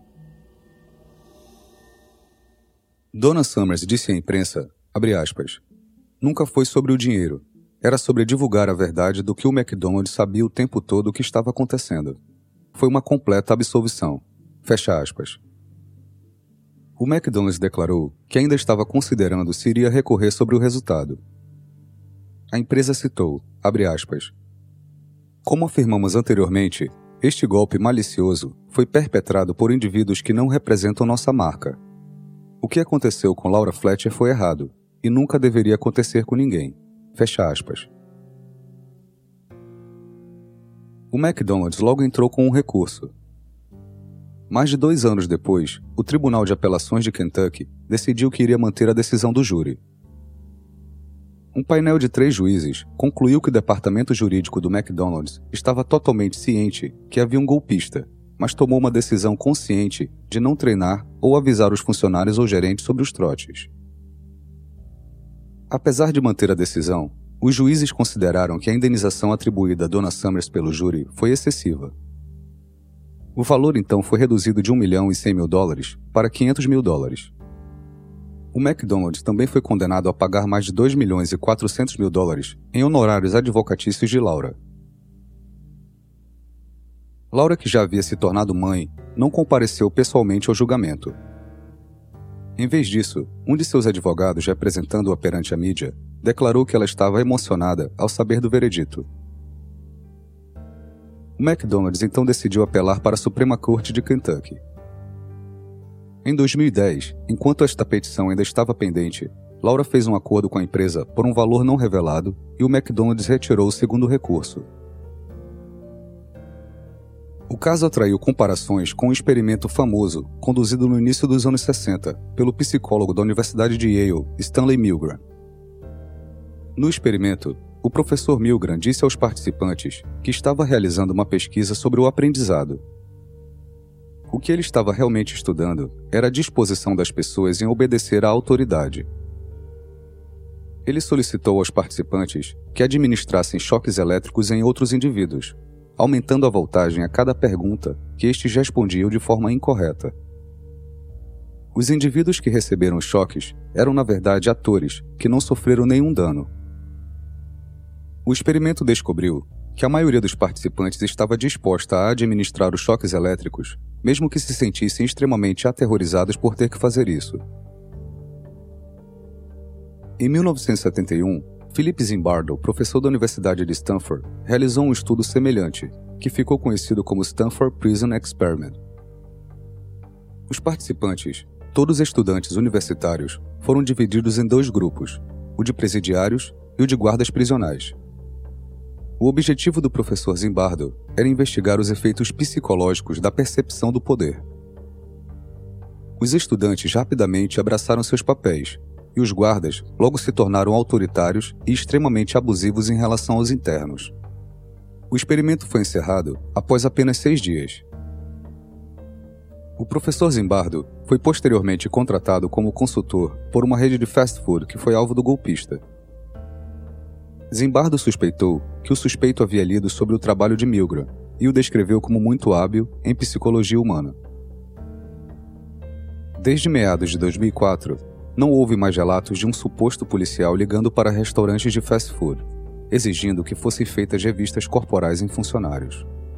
Dona Summers disse à imprensa, abre aspas, nunca foi sobre o dinheiro, era sobre divulgar a verdade do que o McDonald's sabia o tempo todo o que estava acontecendo. Foi uma completa absolvição, fecha aspas. O McDonald's declarou que ainda estava considerando se iria recorrer sobre o resultado. A empresa citou, abre aspas, como afirmamos anteriormente, este golpe malicioso foi perpetrado por indivíduos que não representam nossa marca. O que aconteceu com Laura Fletcher foi errado, e nunca deveria acontecer com ninguém. Fecha aspas. O McDonald's logo entrou com um recurso. Mais de dois anos depois, o Tribunal de Apelações de Kentucky decidiu que iria manter a decisão do júri. Um painel de três juízes concluiu que o departamento jurídico do McDonald's estava totalmente ciente que havia um golpista, mas tomou uma decisão consciente de não treinar ou avisar os funcionários ou gerentes sobre os trotes. Apesar de manter a decisão, os juízes consideraram que a indenização atribuída a Dona Summers pelo júri foi excessiva. O valor então foi reduzido de um milhão e cem mil dólares para quinhentos mil dólares. O McDonald's também foi condenado a pagar mais de dois milhões e quatrocentos mil dólares em honorários advocatícios de Laura. Laura, que já havia se tornado mãe, não compareceu pessoalmente ao julgamento. Em vez disso, um de seus advogados, representando-a perante a mídia, declarou que ela estava emocionada ao saber do veredito. O McDonald's então decidiu apelar para a Suprema Corte de Kentucky. Em dois mil e dez, enquanto esta petição ainda estava pendente, Laura fez um acordo com a empresa por um valor não revelado e o McDonald's retirou o segundo recurso. O caso atraiu comparações com um experimento famoso conduzido no início dos anos sessenta pelo psicólogo da Universidade de Yale, Stanley Milgram. No experimento, o professor Milgram disse aos participantes que estava realizando uma pesquisa sobre o aprendizado. O que ele estava realmente estudando era a disposição das pessoas em obedecer à autoridade. Ele solicitou aos participantes que administrassem choques elétricos em outros indivíduos, aumentando a voltagem a cada pergunta que estes respondiam de forma incorreta. Os indivíduos que receberam os choques eram, na verdade, atores que não sofreram nenhum dano. O experimento descobriu que a maioria dos participantes estava disposta a administrar os choques elétricos, mesmo que se sentissem extremamente aterrorizados por ter que fazer isso. Em mil novecentos e setenta e um, Philip Zimbardo, professor da Universidade de Stanford, realizou um estudo semelhante, que ficou conhecido como Stanford Prison Experiment. Os participantes, todos estudantes universitários, foram divididos em dois grupos, o de presidiários e o de guardas prisionais. O objetivo do professor Zimbardo era investigar os efeitos psicológicos da percepção do poder. Os estudantes rapidamente abraçaram seus papéis, e os guardas logo se tornaram autoritários e extremamente abusivos em relação aos internos. O experimento foi encerrado após apenas seis dias. O professor Zimbardo foi posteriormente contratado como consultor por uma rede de fast food que foi alvo do golpista. Zimbardo suspeitou que o suspeito havia lido sobre o trabalho de Milgram e o descreveu como muito hábil em psicologia humana. Desde meados de dois mil e quatro, não houve mais relatos de um suposto policial ligando para restaurantes de fast food, exigindo que fossem feitas revistas corporais em funcionários.